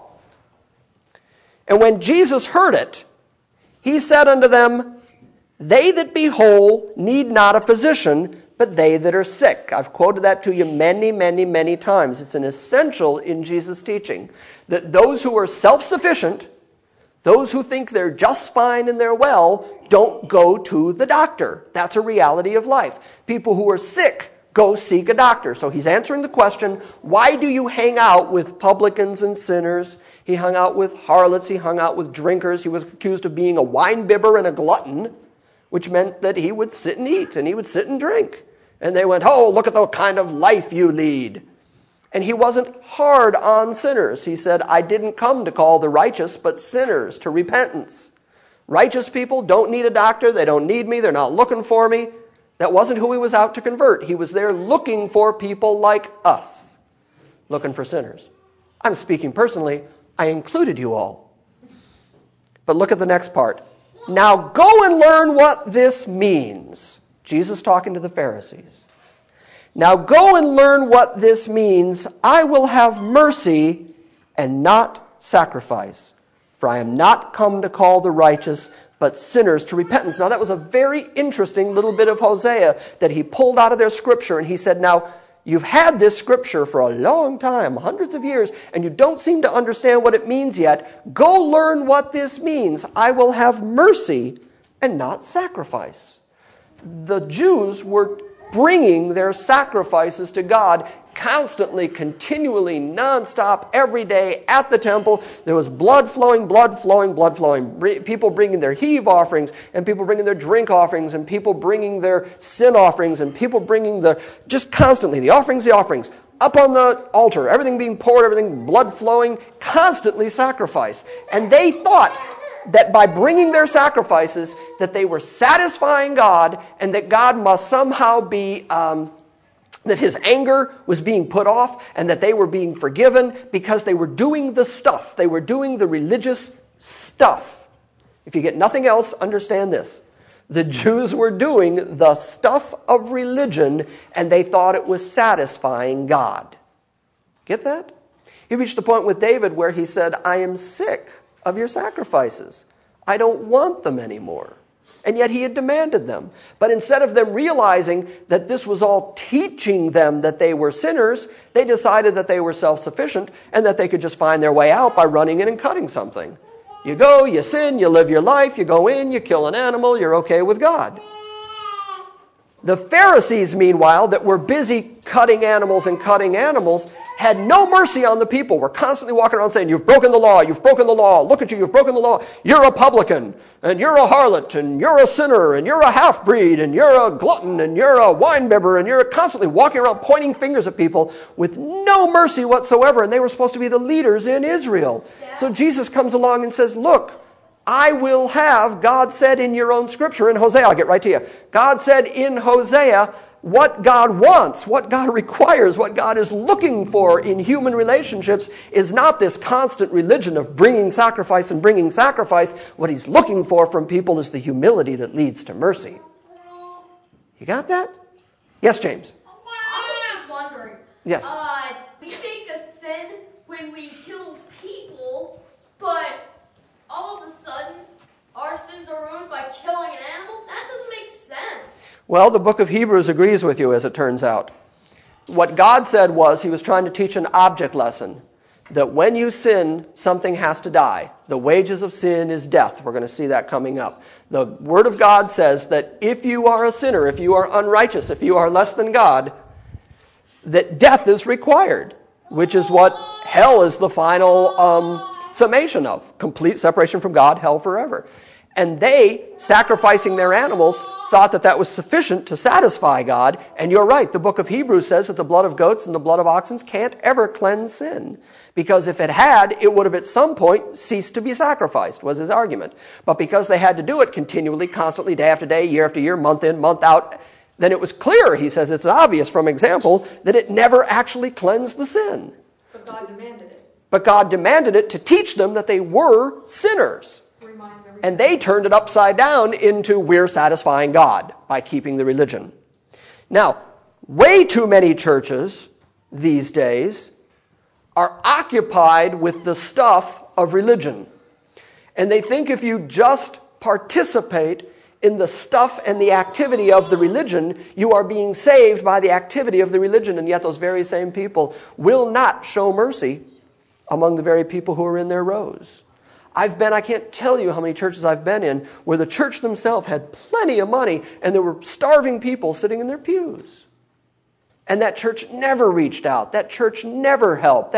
[SPEAKER 1] And when Jesus heard it, he said unto them, "They that be whole need not a physician, but they that are sick." I've quoted that to you many, many, many times. It's an essential in Jesus' teaching that those who are self-sufficient, those who think they're just fine and they're well, don't go to the doctor. That's a reality of life. People who are sick go seek a doctor. So he's answering the question, why do you hang out with publicans and sinners? He hung out with harlots. He hung out with drinkers. He was accused of being a wine-bibber and a glutton, which meant that he would sit and eat and he would sit and drink. And they went, "Oh, look at the kind of life you lead." And he wasn't hard on sinners. He said, "I didn't come to call the righteous, but sinners to repentance." Righteous people don't need a doctor. They don't need me. They're not looking for me. That wasn't who he was out to convert. He was there looking for people like us, looking for sinners. I'm speaking personally. I included you all. But look at the next part. "Now go and learn what this means." Jesus talking to the Pharisees. "Now go and learn what this means. I will have mercy and not sacrifice. For I am not come to call the righteous, but sinners to repentance." Now that was a very interesting little bit of Hosea that he pulled out of their scripture. And he said, now, you've had this scripture for a long time, hundreds of years, and you don't seem to understand what it means yet. Go learn what this means. I will have mercy and not sacrifice. The Jews were bringing their sacrifices to God constantly, continually, nonstop, every day at the temple. There was blood flowing, blood flowing, blood flowing. People bringing their heave offerings, and people bringing their drink offerings, and people bringing their sin offerings, and people bringing just constantly, the offerings, up on the altar, everything being poured, everything blood flowing, constantly sacrifice. And they thought that by bringing their sacrifices, that they were satisfying God, and that God must somehow be, that his anger was being put off, and that they were being forgiven because they were doing the stuff. They were doing the religious stuff. If you get nothing else, understand this. The Jews were doing the stuff of religion, and they thought it was satisfying God. Get that? He reached the point with David where he said, "I am sick of your sacrifices. I don't want them anymore." And yet he had demanded them. But instead of them realizing that this was all teaching them that they were sinners, they decided that they were self-sufficient and that they could just find their way out by running in and cutting something. You go, you sin, you live your life, you go in, you kill an animal, you're okay with God. The Pharisees, meanwhile, that were busy cutting animals, had no mercy on the people. Were constantly walking around saying, you've broken the law, look at you, you've broken the law, you're a publican, and you're a harlot, and you're a sinner, and you're a half-breed, and you're a glutton, and you're a wine-bibber, and you're constantly walking around pointing fingers at people with no mercy whatsoever, and they were supposed to be the leaders in Israel. So Jesus comes along and says, look, I will have, God said in your own scripture, in Hosea, I'll get right to you. God said in Hosea, what God wants, what God requires, what God is looking for in human relationships is not this constant religion of bringing sacrifice and bringing sacrifice. What he's looking for from people is the humility that leads to mercy. You got that? Yes, James?
[SPEAKER 6] I was just wondering.
[SPEAKER 1] Yes.
[SPEAKER 6] We make a sin when we kill people, but all of a sudden, our sins are ruined by killing an animal? That doesn't make sense.
[SPEAKER 1] Well, the book of Hebrews agrees with you, as it turns out. What God said was, he was trying to teach an object lesson, that when you sin, something has to die. The wages of sin is death. We're going to see that coming up. The Word of God says that if you are a sinner, if you are unrighteous, if you are less than God, that death is required, which is what hell is the final summation of. Complete separation from God, hell forever. And they, sacrificing their animals, thought that that was sufficient to satisfy God. And you're right, the book of Hebrews says that the blood of goats and the blood of oxen can't ever cleanse sin. Because if it had, it would have at some point ceased to be sacrificed, was his argument. But because they had to do it continually, constantly, day after day, year after year, month in, month out, then it was clear, he says, it's obvious from example, that it never actually cleansed the sin.
[SPEAKER 4] But God demanded it.
[SPEAKER 1] But God demanded it to teach them that they were sinners. And they turned it upside down into we're satisfying God by keeping the religion. Now, way too many churches these days are occupied with the stuff of religion. And they think if you just participate in the stuff and the activity of the religion, you are being saved by the activity of the religion. And yet those very same people will not show mercy among the very people who are in their rows. I can't tell you how many churches I've been in where the church themselves had plenty of money and there were starving people sitting in their pews. And that church never reached out. That church never helped.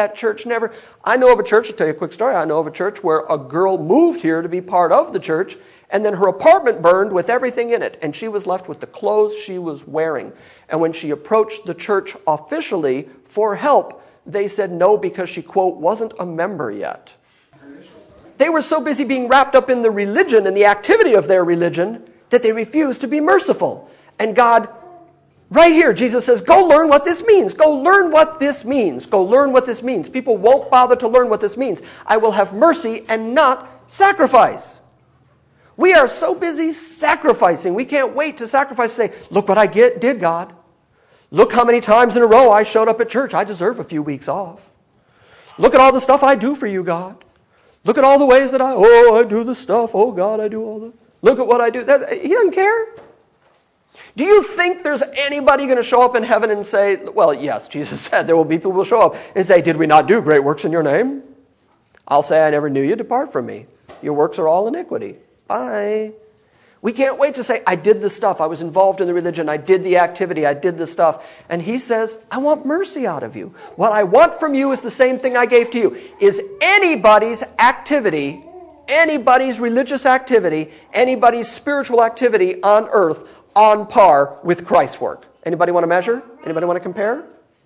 [SPEAKER 1] I know of a church, I'll tell you a quick story. I know of a church where a girl moved here to be part of the church, and then her apartment burned with everything in it, and she was left with the clothes she was wearing. And when she approached the church officially for help, they said no because she, quote, wasn't a member yet. They were so busy being wrapped up in the religion and the activity of their religion that they refused to be merciful. And God, right here, Jesus says, go learn what this means. Go learn what this means. Go learn what this means. People won't bother to learn what this means. I will have mercy and not sacrifice. We are so busy sacrificing. We can't wait to sacrifice and say, look what I did, God. Look how many times in a row I showed up at church. I deserve a few weeks off. Look at all the stuff I do for you, God. Look at all the ways that I do the stuff. Oh, God, I do all the... Look at what I do. He doesn't care. Do you think there's anybody going to show up in heaven and say, well, yes, Jesus said there will be people who will show up and say, did we not do great works in your name? I'll say, I never knew you. Depart from me. Your works are all iniquity. Bye. We can't wait to say, I did the stuff. I was involved in the religion. I did the activity. I did the stuff. And he says, I want mercy out of you. What I want from you is the same thing I gave to you. Is anybody's activity, anybody's religious activity, anybody's spiritual activity on earth on par with Christ's work? Anybody want to measure? Anybody want to compare?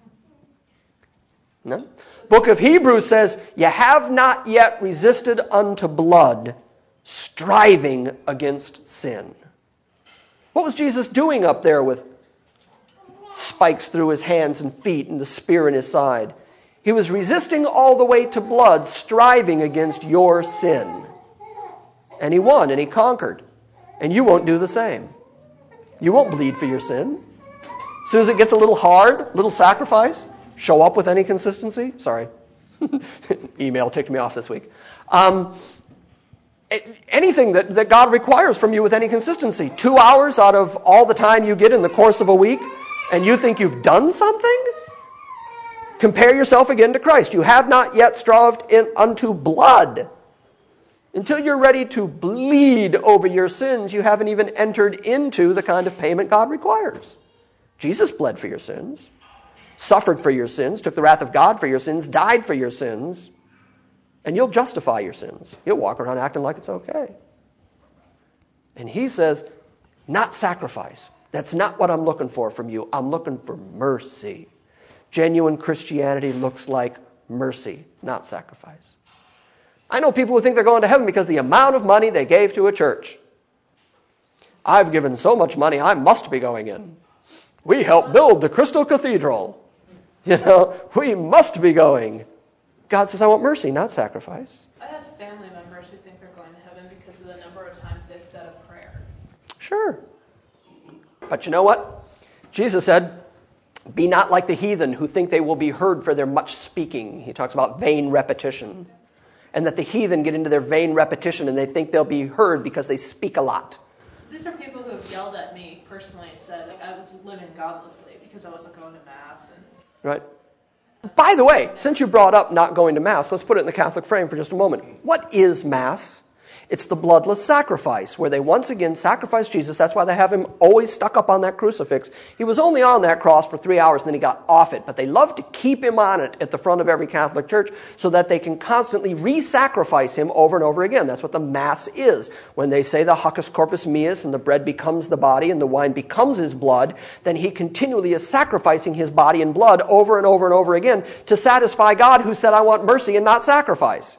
[SPEAKER 1] No? Book of Hebrews says, you have not yet resisted unto blood, striving against sin. What was Jesus doing up there with spikes through his hands and feet and the spear in his side? He was resisting all the way to blood, striving against your sin. And he won and he conquered. And you won't do the same. You won't bleed for your sin. As soon as it gets a little hard, little sacrifice, show up with any consistency. Sorry. Email ticked me off this week. Anything that God requires from you with any consistency. 2 hours out of all the time you get in the course of a week, and you think you've done something? Compare yourself again to Christ. You have not yet strived unto blood. Until you're ready to bleed over your sins, you haven't even entered into the kind of payment God requires. Jesus bled for your sins, suffered for your sins, took the wrath of God for your sins, died for your sins, and you'll justify your sins. You'll walk around acting like it's okay. And he says, not sacrifice. That's not what I'm looking for from you. I'm looking for mercy. Genuine Christianity looks like mercy, not sacrifice. I know people who think they're going to heaven because of the amount of money they gave to a church. I've given so much money, I must be going in. We helped build the Crystal Cathedral. We must be going. God says, I want mercy, not sacrifice.
[SPEAKER 2] I have family members who think they're going to heaven because of the number of times they've said a prayer.
[SPEAKER 1] Sure. But you know what? Jesus said, be not like the heathen who think they will be heard for their much speaking. He talks about vain repetition. And that the heathen get into their vain repetition and they think they'll be heard because they speak a lot.
[SPEAKER 2] These are people who have yelled at me personally and said I was living godlessly because I wasn't going to Mass.
[SPEAKER 1] Right. By the way, since you brought up not going to Mass, let's put it in the Catholic frame for just a moment. What is Mass? It's the bloodless sacrifice, where they once again sacrifice Jesus. That's why they have him always stuck up on that crucifix. He was only on that cross for 3 hours, and then he got off it. But they love to keep him on it at the front of every Catholic church so that they can constantly re-sacrifice him over and over again. That's what the Mass is. When they say the Hacuus Corpus Meus, and the bread becomes the body, and the wine becomes his blood, then he continually is sacrificing his body and blood over and over and over again to satisfy God, who said, I want mercy and not sacrifice.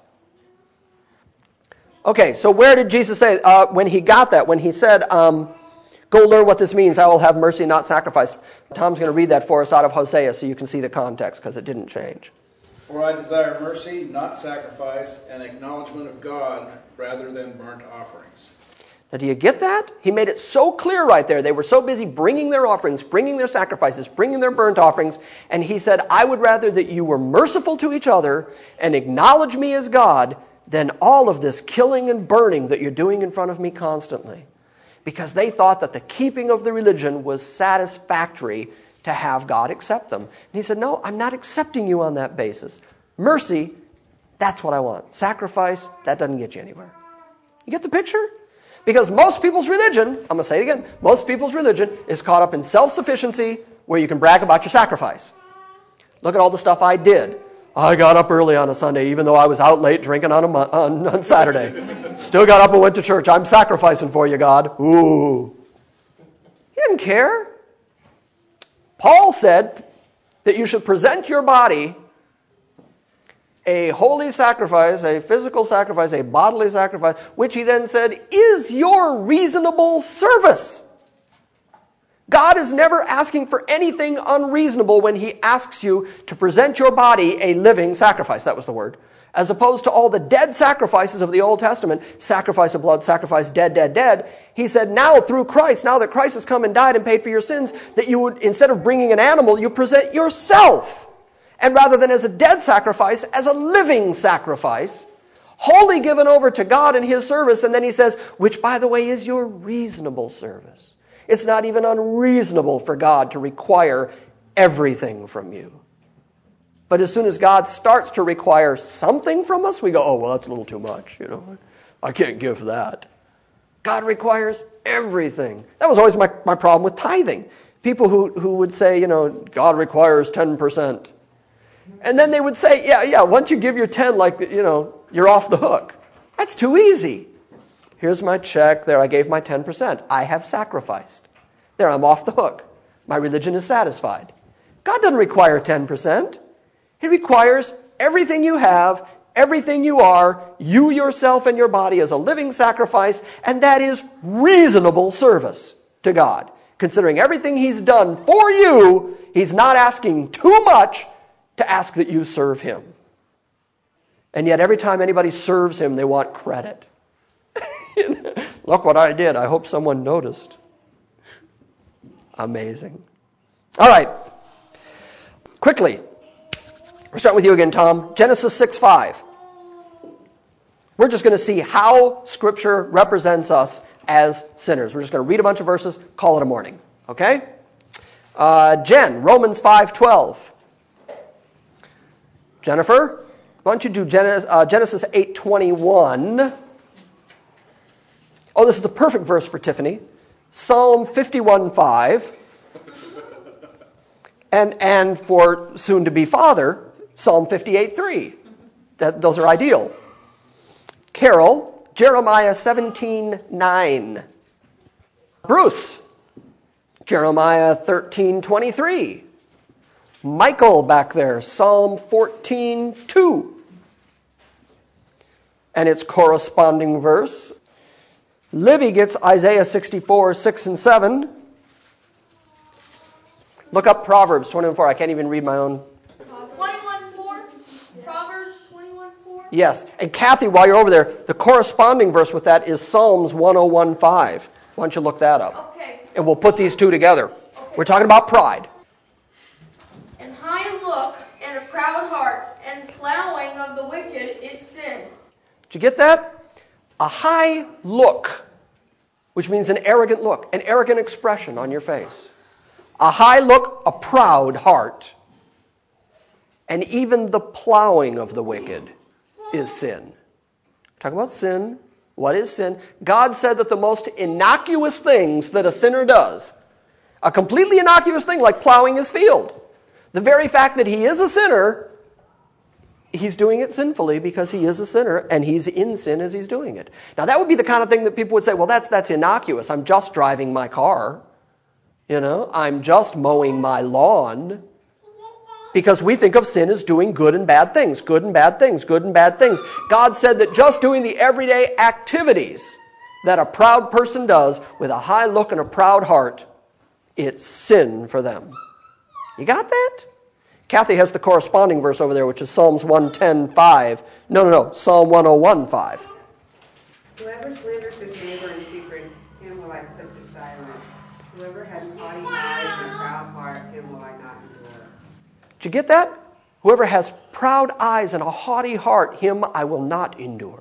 [SPEAKER 1] Okay, so where did Jesus say, when he got that, when he said, go learn what this means, I will have mercy, not sacrifice. Tom's going to read that for us out of Hosea so you can see the context, because it didn't change.
[SPEAKER 7] For I desire mercy, not sacrifice, and acknowledgement of God rather than burnt offerings.
[SPEAKER 1] Now, do you get that? He made it so clear right there. They were so busy bringing their offerings, bringing their sacrifices, bringing their burnt offerings, and he said, I would rather that you were merciful to each other and acknowledge me as God than all of this killing and burning that you're doing in front of me constantly. Because they thought that the keeping of the religion was satisfactory to have God accept them. And he said, no, I'm not accepting you on that basis. Mercy, that's what I want. Sacrifice, that doesn't get you anywhere. You get the picture? Because most people's religion, I'm going to say it again, most people's religion is caught up in self-sufficiency where you can brag about your sacrifice. Look at all the stuff I did. I got up early on a Sunday, even though I was out late drinking on Saturday. Still got up and went to church. I'm sacrificing for you, God. Ooh. He didn't care. Paul said that you should present your body a holy sacrifice, a physical sacrifice, a bodily sacrifice, which he then said is your reasonable service. God is never asking for anything unreasonable when he asks you to present your body a living sacrifice. That was the word. As opposed to all the dead sacrifices of the Old Testament, sacrifice of blood, sacrifice, dead, dead, dead. He said now through Christ, now that Christ has come and died and paid for your sins, that you would, instead of bringing an animal, you present yourself. And rather than as a dead sacrifice, as a living sacrifice, wholly given over to God in his service. And then he says, which by the way is your reasonable service. It's not even unreasonable for God to require everything from you. But as soon as God starts to require something from us, we go, oh, well, that's a little too much. I can't give that. God requires everything. That was always my problem with tithing. People who would say, God requires 10%. And then they would say, yeah, once you give your 10, you're off the hook. That's too easy. Here's my check. There, I gave my 10%. I have sacrificed. There, I'm off the hook. My religion is satisfied. God doesn't require 10%. He requires everything you have, everything you are, you yourself and your body as a living sacrifice, and that is reasonable service to God. Considering everything he's done for you, he's not asking too much to ask that you serve him. And yet every time anybody serves him, they want credit. Look what I did. I hope someone noticed. Amazing. All right. Quickly. We're starting with you again, Tom. Genesis 6:5. We're just going to see how Scripture represents us as sinners. We're just going to read a bunch of verses, call it a morning. Okay? Jen, Romans 5:12. Jennifer, why don't you do Genesis 8:21. Oh, this is the perfect verse for Tiffany. Psalm 51:5. And for soon-to-be father, Psalm 58:3. Those are ideal. Carol, Jeremiah 17:9. Bruce, Jeremiah 13:23. Michael back there, Psalm 14:2. And its corresponding verse. Libby gets Isaiah 64:6 and 7. Look up Proverbs 21:4. I can't even read my own.
[SPEAKER 6] 21:4. Proverbs 21:4.
[SPEAKER 1] Yes. And Kathy, while you're over there, the corresponding verse with that is Psalms 101:5. Why don't you look that up?
[SPEAKER 6] Okay.
[SPEAKER 1] And we'll put these two together. We're talking about pride.
[SPEAKER 6] An high look and a proud heart and plowing of the wicked is sin.
[SPEAKER 1] Did you get that? A high look, which means an arrogant look, an arrogant expression on your face. A high look, a proud heart. And even the plowing of the wicked is sin. Talk about sin. What is sin? God said that the most innocuous things that a sinner does, a completely innocuous thing like plowing his field, the very fact that he is a sinner, he's doing it sinfully because he is a sinner and he's in sin as he's doing it. Now that would be the kind of thing that people would say, well, that's innocuous. I'm just driving my car. I'm just mowing my lawn. Because we think of sin as doing good and bad things, good and bad things, good and bad things. God said that just doing the everyday activities that a proud person does with a high look and a proud heart, it's sin for them. You got that? Kathy has the corresponding verse over there, which is Psalms 110:5. No, Psalm 101:5.
[SPEAKER 8] Whoever slanders his neighbor in secret, him will I put to silence. Whoever has haughty eyes and a proud heart, him will I not endure.
[SPEAKER 1] Did you get that? Whoever has proud eyes and a haughty heart, him I will not endure.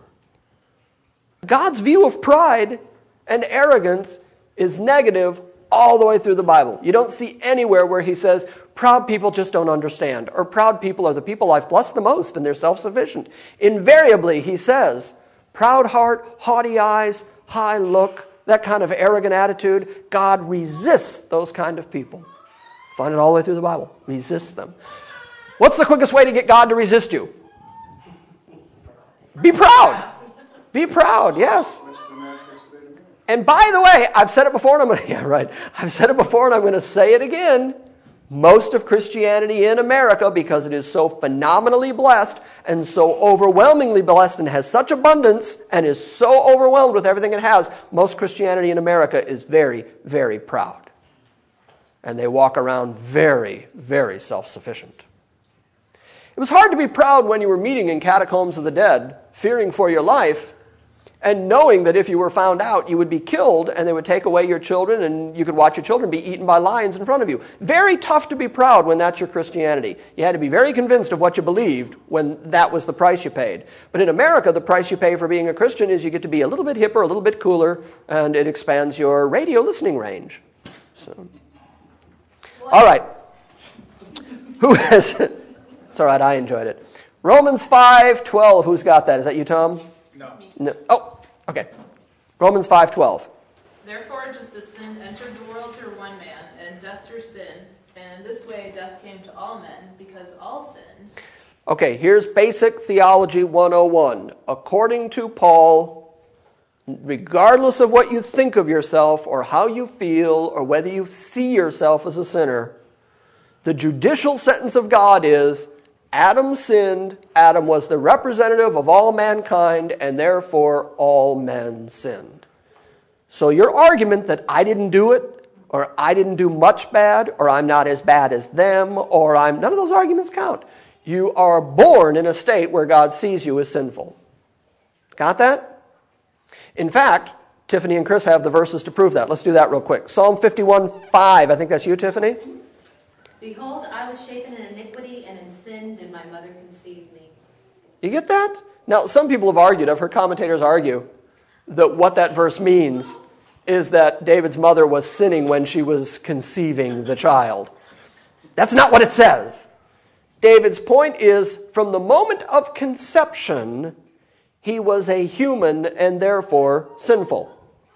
[SPEAKER 1] God's view of pride and arrogance is negative all the way through the Bible. You don't see anywhere where he says, proud people just don't understand, or proud people are the people I've blessed the most and they're self-sufficient. Invariably, he says, proud heart, haughty eyes, high look, that kind of arrogant attitude, God resists those kind of people. Find it all the way through the Bible. Resist them. What's the quickest way to get God to resist you? Be proud. Be proud, yes. And by the way, I've said it before and I've said it before and I'm going to say it again. Most of Christianity in America, because it is so phenomenally blessed and so overwhelmingly blessed and has such abundance and is so overwhelmed with everything it has, most Christianity in America is very, very proud. And they walk around very, very self-sufficient. It was hard to be proud when you were meeting in catacombs of the dead, fearing for your life, and knowing that if you were found out, you would be killed and they would take away your children and you could watch your children be eaten by lions in front of you. Very tough to be proud when that's your Christianity. You had to be very convinced of what you believed when that was the price you paid. But in America, the price you pay for being a Christian is you get to be a little bit hipper, a little bit cooler, and it expands your radio listening range. So, all right. Who has... It's all right, I enjoyed it. Romans 5:12. Who's got that? Is that you, Tom? No. Oh, okay. Romans 5:12.
[SPEAKER 2] Therefore, just as sin entered the world through one man, and death through sin, and in this way death came to all men, because all sinned.
[SPEAKER 1] Okay, here's basic theology 101. According to Paul, regardless of what you think of yourself or how you feel or whether you see yourself as a sinner, the judicial sentence of God is Adam sinned, Adam was the representative of all mankind, and therefore all men sinned. So your argument that I didn't do it, or I didn't do much bad, or I'm not as bad as them, or none of those arguments count. You are born in a state where God sees you as sinful. Got that? In fact, Tiffany and Chris have the verses to prove that. Let's do that real quick. Psalm 51:5. I think that's you, Tiffany.
[SPEAKER 4] Behold, I was shapen in iniquity, and in sin did my mother conceive me.
[SPEAKER 1] You get that? Now, some people have argued, I've heard commentators argue, that what that verse means is that David's mother was sinning when she was conceiving the child. That's not what it says. David's point is, from the moment of conception, he was a human and therefore sinful.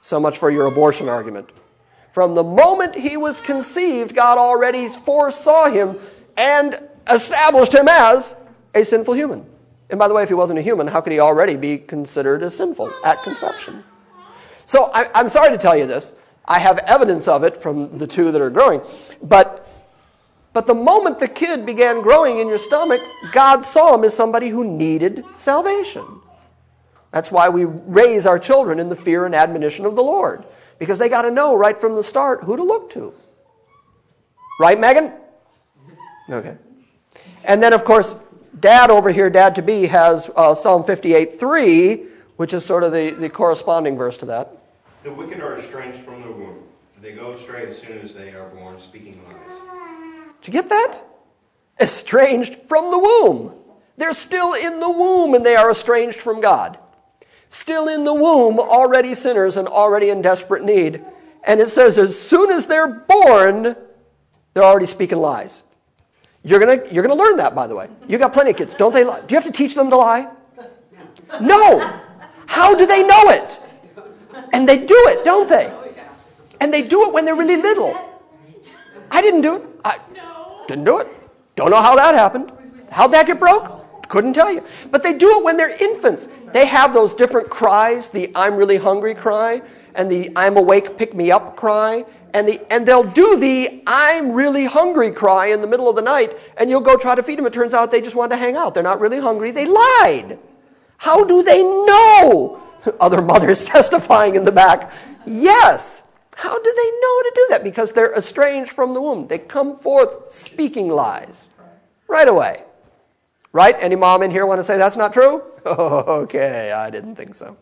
[SPEAKER 1] So much for your abortion argument. From the moment he was conceived, God already foresaw him and established him as a sinful human. And by the way, if he wasn't a human, how could he already be considered as sinful at conception? So I'm sorry to tell you this. I have evidence of it from the two that are growing. But the moment the kid began growing in your stomach, God saw him as somebody who needed salvation. That's why we raise our children in the fear and admonition of the Lord. Because they got to know right from the start who to look to. Right, Megan? Okay. And then, of course, Dad over here, Dad-to-be, has Psalm 58:3, which is sort of the corresponding verse to that.
[SPEAKER 9] The wicked are estranged from the womb. They go astray as soon as they are born, speaking lies.
[SPEAKER 1] Did you get that? Estranged from the womb. They're still in the womb and they are estranged from God. Still in the womb, already sinners and already in desperate need. And it says as soon as they're born, they're already speaking lies. You're gonna learn that, by the way. You got plenty of kids. Don't they lie? Do you have to teach them to lie? No. How do they know it? And they do it, don't they? And they do it when they're really little. I didn't do it. I didn't do it. Don't know how that happened. How'd that get broke? Couldn't tell you. But they do it when they're infants. They have those different cries, the I'm really hungry cry, and the I'm awake, pick me up cry. And they'll do the I'm really hungry cry in the middle of the night, and you'll go try to feed them. It turns out they just wanted to hang out. They're not really hungry. They lied. How do they know? Other mothers testifying in the back. Yes. How do they know to do that? Because they're estranged from the womb. They come forth speaking lies right away. Right? Any mom in here want to say that's not true? Okay, I didn't think so.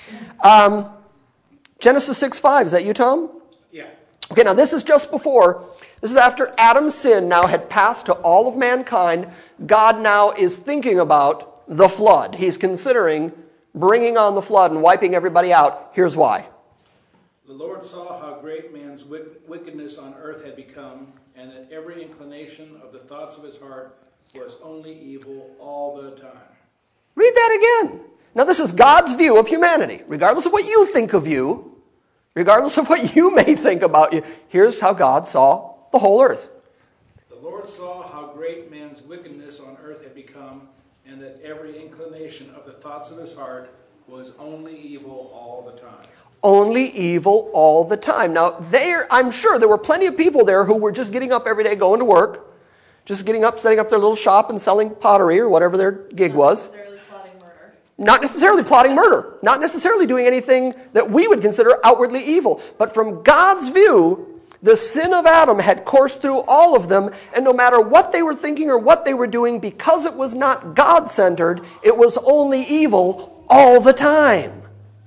[SPEAKER 1] Genesis 6:5. Is that you, Tom?
[SPEAKER 7] Yeah.
[SPEAKER 1] Okay, now this is just before. This is after Adam's sin now had passed to all of mankind. God now is thinking about the flood. He's considering bringing on the flood and wiping everybody out. Here's why.
[SPEAKER 7] The Lord saw how great man's wickedness on earth had become, and that every inclination of the thoughts of his heart was only evil all the time.
[SPEAKER 1] Read that again. Now this is God's view of humanity. Regardless of what you think of you, regardless of what you may think about you, here's how God saw the whole earth.
[SPEAKER 7] The Lord saw how great man's wickedness on earth had become, and that every inclination of the thoughts of his heart was only evil all the time.
[SPEAKER 1] Only evil all the time. Now, I'm sure there were plenty of people there who were just getting up every day, going to work, just getting up, setting up their little shop and selling pottery or whatever their gig was. Not necessarily plotting murder. Not necessarily doing anything that we would consider outwardly evil. But from God's view, the sin of Adam had coursed through all of them, and no matter what they were thinking or what they were doing, because it was not God-centered, it was only evil all the time.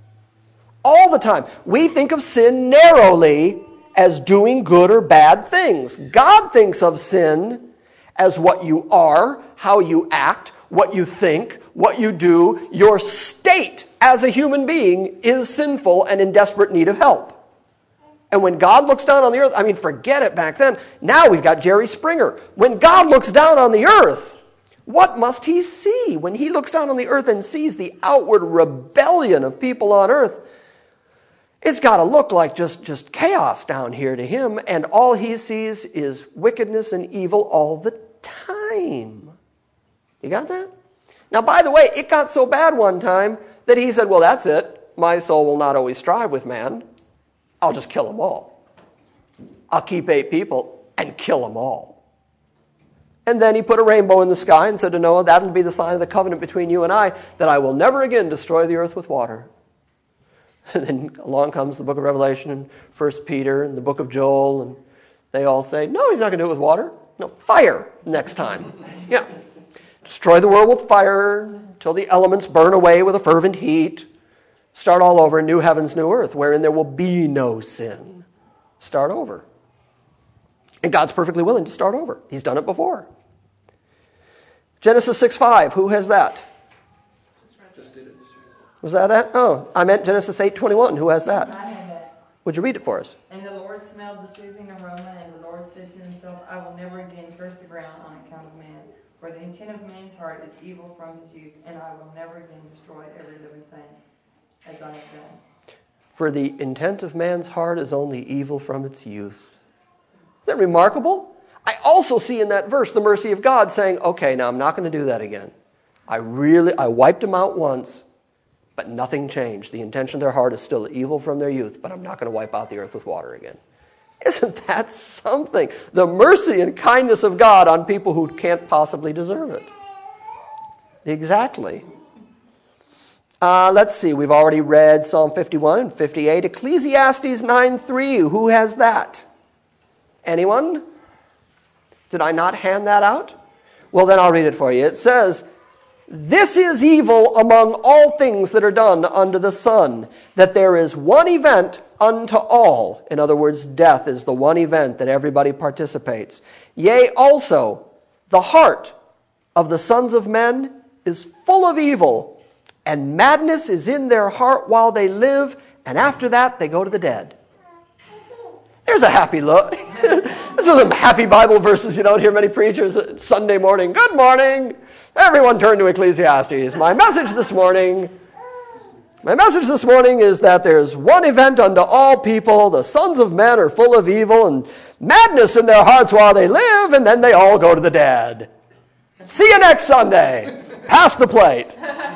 [SPEAKER 1] All the time. We think of sin narrowly as doing good or bad things. God thinks of sin as what you are, how you act, what you think, what you do. Your state as a human being is sinful and in desperate need of help. And when God looks down on the earth, forget it back then. Now we've got Jerry Springer. When God looks down on the earth, what must he see? When he looks down on the earth and sees the outward rebellion of people on earth, it's got to look like just chaos down here to him, and all he sees is wickedness and evil all the time. You got that? Now, by the way, it got so bad one time that he said, well, that's it. My soul will not always strive with man. I'll just kill them all. I'll keep 8 people and kill them all. And then he put a rainbow in the sky and said to Noah, that'll be the sign of the covenant between you and I, that I will never again destroy the earth with water. And then along comes the book of Revelation and 1 Peter and the book of Joel, and they all say, no, he's not going to do it with water. No, fire next time. Yeah. Destroy the world with fire till the elements burn away with a fervent heat. Start all over, new heavens, new earth, wherein there will be no sin. Start over. And God's perfectly willing to start over. He's done it before. Genesis 6:5, who has that?
[SPEAKER 7] Just did it.
[SPEAKER 1] Was that it? Oh, I meant Genesis 8:21. Who has that?
[SPEAKER 5] I have that.
[SPEAKER 1] Would you read it for us?
[SPEAKER 5] And the Lord smelled the soothing aroma, and the Lord said to himself, I will never again curse the ground on account of man. For the intent of man's heart is evil from his youth, and I will never again destroy every living thing as I have done.
[SPEAKER 1] For the intent of man's heart is only evil from its youth. Isn't that remarkable? I also see in that verse the mercy of God saying, okay, now I'm not going to do that again. I wiped them out once, but nothing changed. The intention of their heart is still evil from their youth, but I'm not going to wipe out the earth with water again. Isn't that something? The mercy and kindness of God on people who can't possibly deserve it. Exactly. Let's see. We've already read Psalm 51 and 58. Ecclesiastes 9:3. Who has that? Anyone? Did I not hand that out? Well, then I'll read it for you. It says, "This is evil among all things that are done under the sun, that there is one event unto all." In other words, death is the one event that everybody participates. "Yea, also, the heart of the sons of men is full of evil, and madness is in their heart while they live, and after that they go to the dead." There's a happy look. Those are the happy Bible verses you don't hear many preachers Sunday morning. Good morning. Everyone turn to Ecclesiastes. My message this morning is that there's one event unto all people. The sons of men are full of evil and madness in their hearts while they live, and then they all go to the dead. See you next Sunday. Pass the plate.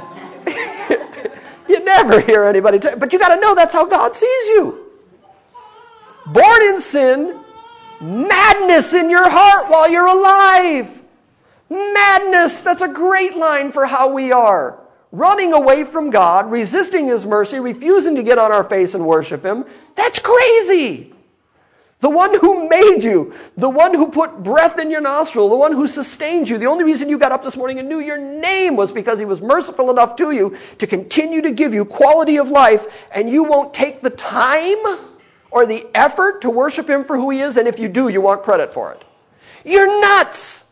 [SPEAKER 1] You never hear anybody but you got to know that's how God sees you. Born in sin, madness in your heart while you're alive. Madness, that's a great line for how we are. Running away from God, resisting His mercy, refusing to get on our face and worship Him. That's crazy. The one who made you, the one who put breath in your nostril, the one who sustained you, the only reason you got up this morning and knew your name was because He was merciful enough to you to continue to give you quality of life, and you won't take the time or the effort to worship Him for who He is, and if you do, you want credit for it. You're nuts!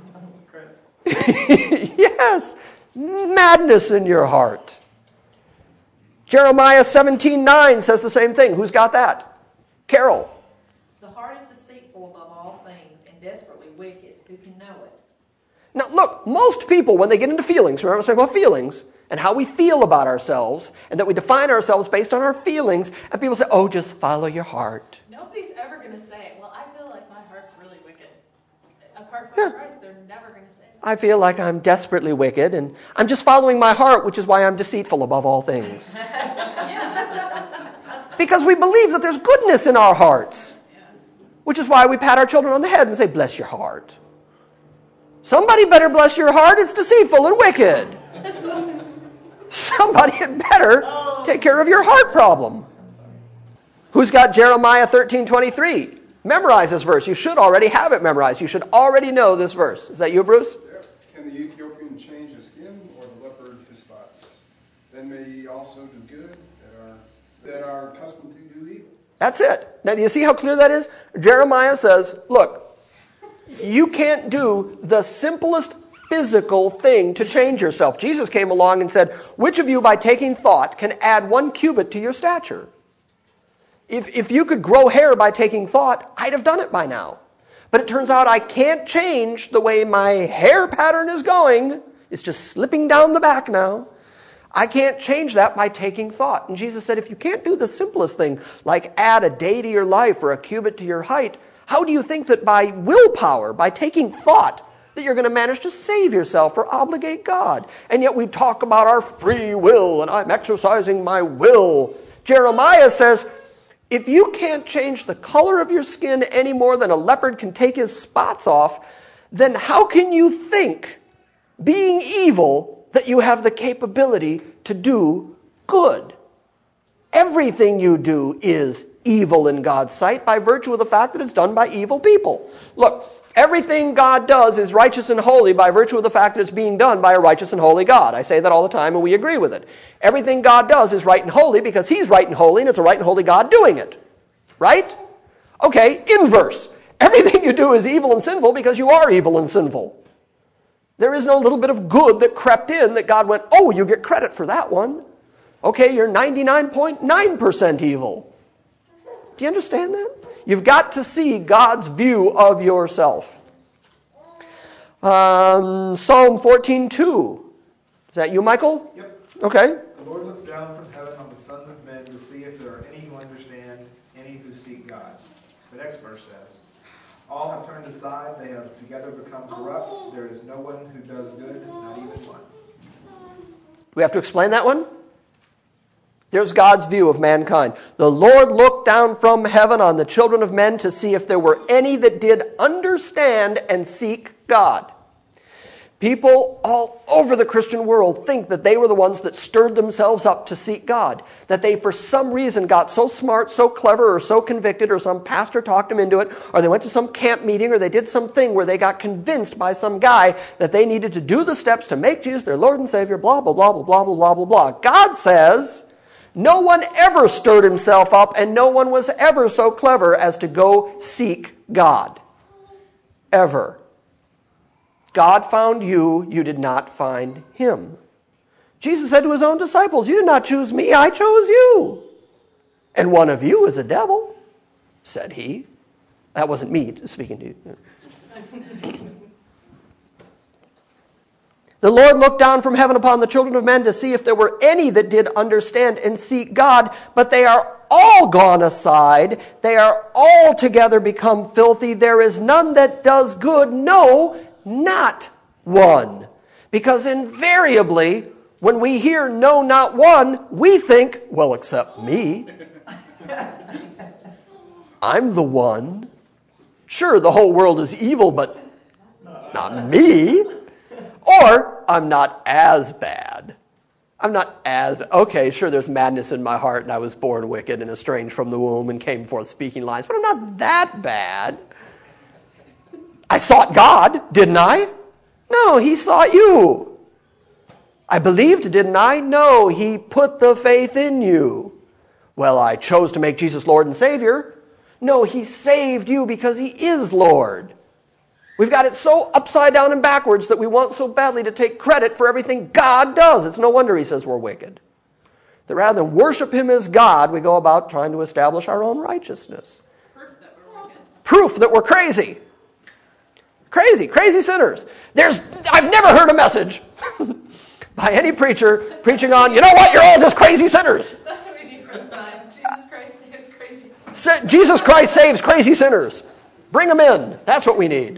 [SPEAKER 1] Yes, madness in your heart. Jeremiah 17:9 says the same thing. Who's got that? Carol.
[SPEAKER 4] The heart is deceitful above all things and desperately wicked. Who can know it?
[SPEAKER 1] Now look, most people, when they get into feelings, remember I was talking about feelings, and how we feel about ourselves, and that we define ourselves based on our feelings, and people say, oh, just follow your heart.
[SPEAKER 2] Nobody's ever going to say, well, I feel like my heart's really wicked. Apart from Christ, they're never going to say that.
[SPEAKER 1] I feel like I'm desperately wicked, and I'm just following my heart, which is why I'm deceitful above all things. Because we believe that there's goodness in our hearts, which is why we pat our children on the head and say, bless your heart. Somebody better bless your heart. It's deceitful and wicked. Somebody had better take care of your heart problem. Who's got Jeremiah 13:23? Memorize this verse. You should already have it memorized. You should already know this verse. Is that you, Bruce?
[SPEAKER 10] Can the Ethiopian change his skin, or the leopard his spots? Then may ye also do good that are accustomed to do evil.
[SPEAKER 1] That's it. Now, do you see how clear that is? Jeremiah says, look, you can't do the simplest physical thing to change yourself. Jesus came along and said, which of you by taking thought can add 1 cubit to your stature? If you could grow hair by taking thought, I'd have done it by now. But it turns out I can't change the way my hair pattern is going. It's just slipping down the back now. I can't change that by taking thought. And Jesus said, if you can't do the simplest thing, like add a day to your life or a cubit to your height, how do you think that by willpower, by taking thought, that you're going to manage to save yourself or obligate God? And yet we talk about our free will, and I'm exercising my will. Jeremiah says, if you can't change the color of your skin any more than a leopard can take his spots off, then how can you think, being evil, that you have the capability to do good? Everything you do is evil in God's sight by virtue of the fact that it's done by evil people. Look, everything God does is righteous and holy by virtue of the fact that it's being done by a righteous and holy God. I say that all the time and we agree with it. Everything God does is right and holy because He's right and holy and it's a right and holy God doing it. Right? Okay, inverse. Everything you do is evil and sinful because you are evil and sinful. There is no little bit of good that crept in that God went, oh, you get credit for that one. Okay, you're 99.9% evil. Do you understand that? You've got to see God's view of yourself. Psalm 14:2. Is that you, Michael?
[SPEAKER 10] Yep.
[SPEAKER 1] Okay.
[SPEAKER 10] The Lord
[SPEAKER 11] looks down from heaven on the sons of men to see if there are any who understand, any who seek God. The next verse says, all have turned aside, they have together become corrupt. There is no one who does good, not even one.
[SPEAKER 1] Do we have to explain that one? There's God's view of mankind. The Lord looked down from heaven on the children of men to see if there were any that did understand and seek God. People all over the Christian world think that they were the ones that stirred themselves up to seek God. That they, for some reason, got so smart, so clever, or so convicted, or some pastor talked them into it, or they went to some camp meeting, or they did something where they got convinced by some guy that they needed to do the steps to make Jesus their Lord and Savior, blah, blah, blah, blah, blah, blah, blah, blah. God says no one ever stirred himself up, and no one was ever so clever as to go seek God. Ever. God found you, you did not find him. Jesus said to his own disciples, you did not choose me, I chose you. And one of you is a devil, said he. That wasn't me speaking to you. The Lord looked down from heaven upon the children of men to see if there were any that did understand and seek God, but they are all gone aside. They are all together become filthy. There is none that does good, no, not one. Because invariably, when we hear no, not one, we think, well, except me. I'm the one. Sure, the whole world is evil, but not me. Or, I'm not as bad. I'm not as, okay, sure, there's madness in my heart, and I was born wicked and estranged from the womb and came forth speaking lies, but I'm not that bad. I sought God, didn't I? No, he sought you. I believed, didn't I? No, he put the faith in you. Well, I chose to make Jesus Lord and Savior. No, he saved you because he is Lord. We've got it so upside down and backwards that we want so badly to take credit for everything God does. It's no wonder he says we're wicked. That rather than worship him as God, we go about trying to establish our own righteousness.
[SPEAKER 2] Proof that we're wicked.
[SPEAKER 1] Proof that we're crazy. Crazy sinners. I've never heard a message by any preacher preaching on, you know what, you're all just crazy sinners.
[SPEAKER 2] That's what we need for the sign. Jesus Christ saves crazy sinners.
[SPEAKER 1] Jesus Christ saves crazy sinners. Bring them in. That's what we need.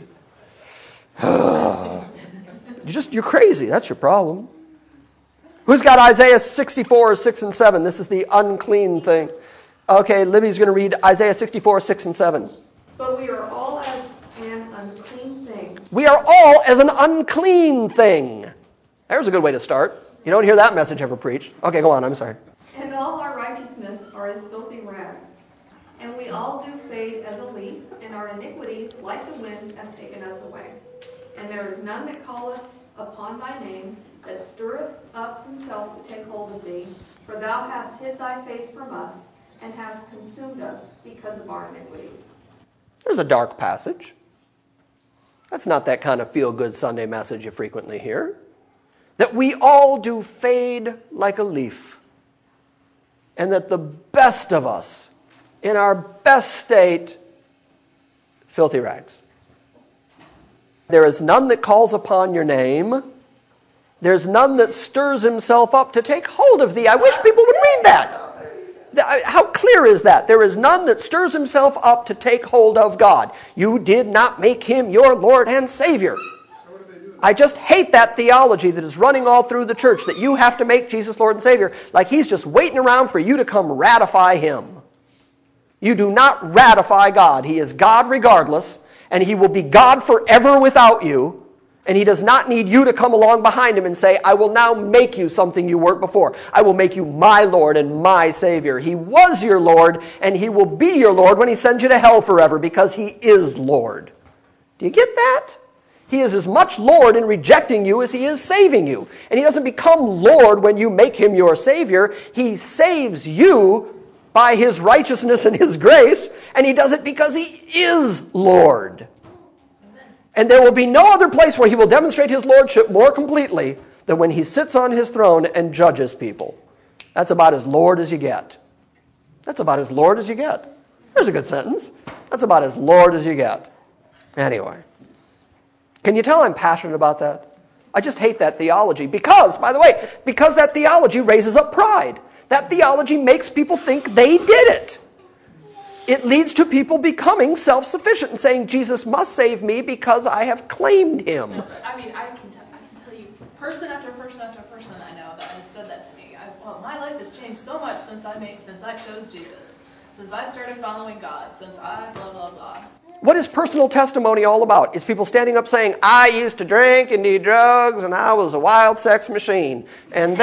[SPEAKER 1] You're crazy. That's your problem. Who's got Isaiah 64, 6 and 7? This is the unclean thing. Okay, Libby's going to read Isaiah 64, 6 and 7.
[SPEAKER 12] But we are all as an unclean thing.
[SPEAKER 1] We are all as an unclean thing. There's a good way to start. You don't hear that message ever preached. Okay, go on. I'm sorry.
[SPEAKER 12] And all our righteousness are as filthy rags. And we all do fade as a leaf, and our iniquities, like the wind, have taken us away. And there is none that calleth upon thy name, that stirreth up himself to take hold of thee. For thou hast hid thy face from us, and hast consumed us because of our iniquities.
[SPEAKER 1] There's a dark passage. That's not that kind of feel-good Sunday message you frequently hear. That we all do fade like a leaf. And that the best of us, in our best state, filthy rags. There is none that calls upon your name. There's none that stirs himself up to take hold of thee. I wish people would read that. How clear is that? There is none that stirs himself up to take hold of God. You did not make him your Lord and Savior. I just hate that theology that is running all through the church, that you have to make Jesus Lord and Savior, like he's just waiting around for you to come ratify him. You do not ratify God. He is God regardless, and he will be God forever without you. And he does not need you to come along behind him and say, I will now make you something you weren't before. I will make you my Lord and my Savior. He was your Lord, and he will be your Lord when he sends you to hell forever, because he is Lord. Do you get that? He is as much Lord in rejecting you as he is saving you. And he doesn't become Lord when you make him your Savior. He saves you by his righteousness and his grace, and he does it because he is Lord. And there will be no other place where he will demonstrate his lordship more completely than when he sits on his throne and judges people. That's about as Lord as you get. That's about as Lord as you get. There's a good sentence. That's about as Lord as you get. Anyway. Can you tell I'm passionate about that? I just hate that theology because, by the way, because that theology raises up pride. That theology makes people think they did it. It leads to people becoming self-sufficient and saying, Jesus must save me because I have claimed him.
[SPEAKER 2] I mean, I can tell you, person after person after person I know that has said that to me. Well, my life has changed so much since I chose Jesus, since I started following God, since I blah, blah, blah.
[SPEAKER 1] What is personal testimony all about? Is people standing up saying, I used to drink and do drugs and I was a wild sex machine. And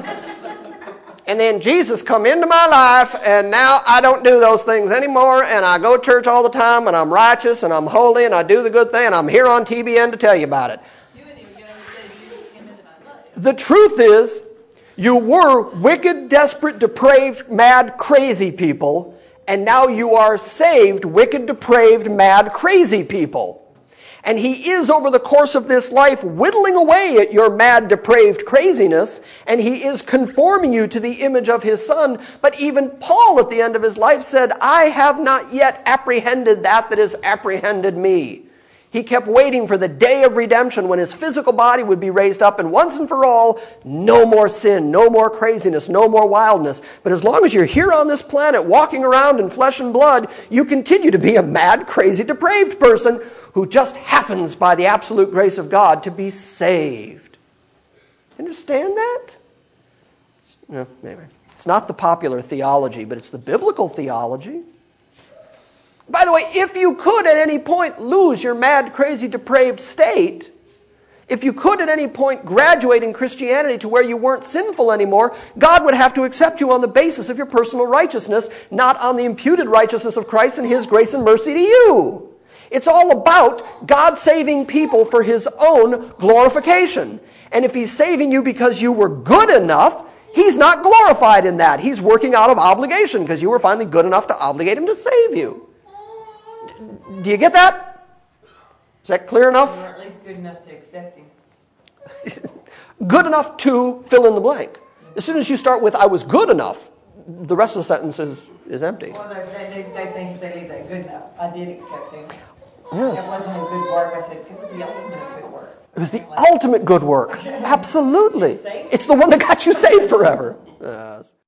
[SPEAKER 1] then Jesus come into my life and now I don't do those things anymore and I go to church all the time and I'm righteous and I'm holy and I do the good thing and I'm here on TBN to tell you about it.
[SPEAKER 2] You wouldn't even get him to say Jesus came into my life.
[SPEAKER 1] The truth is, you were wicked, desperate, depraved, mad, crazy people, and now you are saved, wicked, depraved, mad, crazy people. And he is, over the course of this life, whittling away at your mad, depraved craziness, and he is conforming you to the image of his Son. But even Paul, at the end of his life, said, I have not yet apprehended that has apprehended me. He kept waiting for the day of redemption when his physical body would be raised up, and once and for all, no more sin, no more craziness, no more wildness. But as long as you're here on this planet, walking around in flesh and blood, you continue to be a mad, crazy, depraved person who just happens, by the absolute grace of God, to be saved. Understand that? No, anyway. It's not the popular theology, but it's the biblical theology. By the way, if you could at any point lose your mad, crazy, depraved state, if you could at any point graduate in Christianity to where you weren't sinful anymore, God would have to accept you on the basis of your personal righteousness, not on the imputed righteousness of Christ and his grace and mercy to you. It's all about God saving people for his own glorification. And if he's saving you because you were good enough, he's not glorified in that. He's working out of obligation because you were finally good enough to obligate him to save you. Do you get that? Is that clear enough?
[SPEAKER 5] Or at least good enough to accept him.
[SPEAKER 1] Good enough to fill in the blank. As soon as you start with, I was good enough, the rest of the sentence is empty.
[SPEAKER 5] Well, they think if they leave that good enough. I did accept him.
[SPEAKER 1] Yes.
[SPEAKER 5] It wasn't a good work. I said, it was the ultimate of good works.
[SPEAKER 1] It was the ultimate good work. Absolutely. It's the one that got you saved forever. Yes.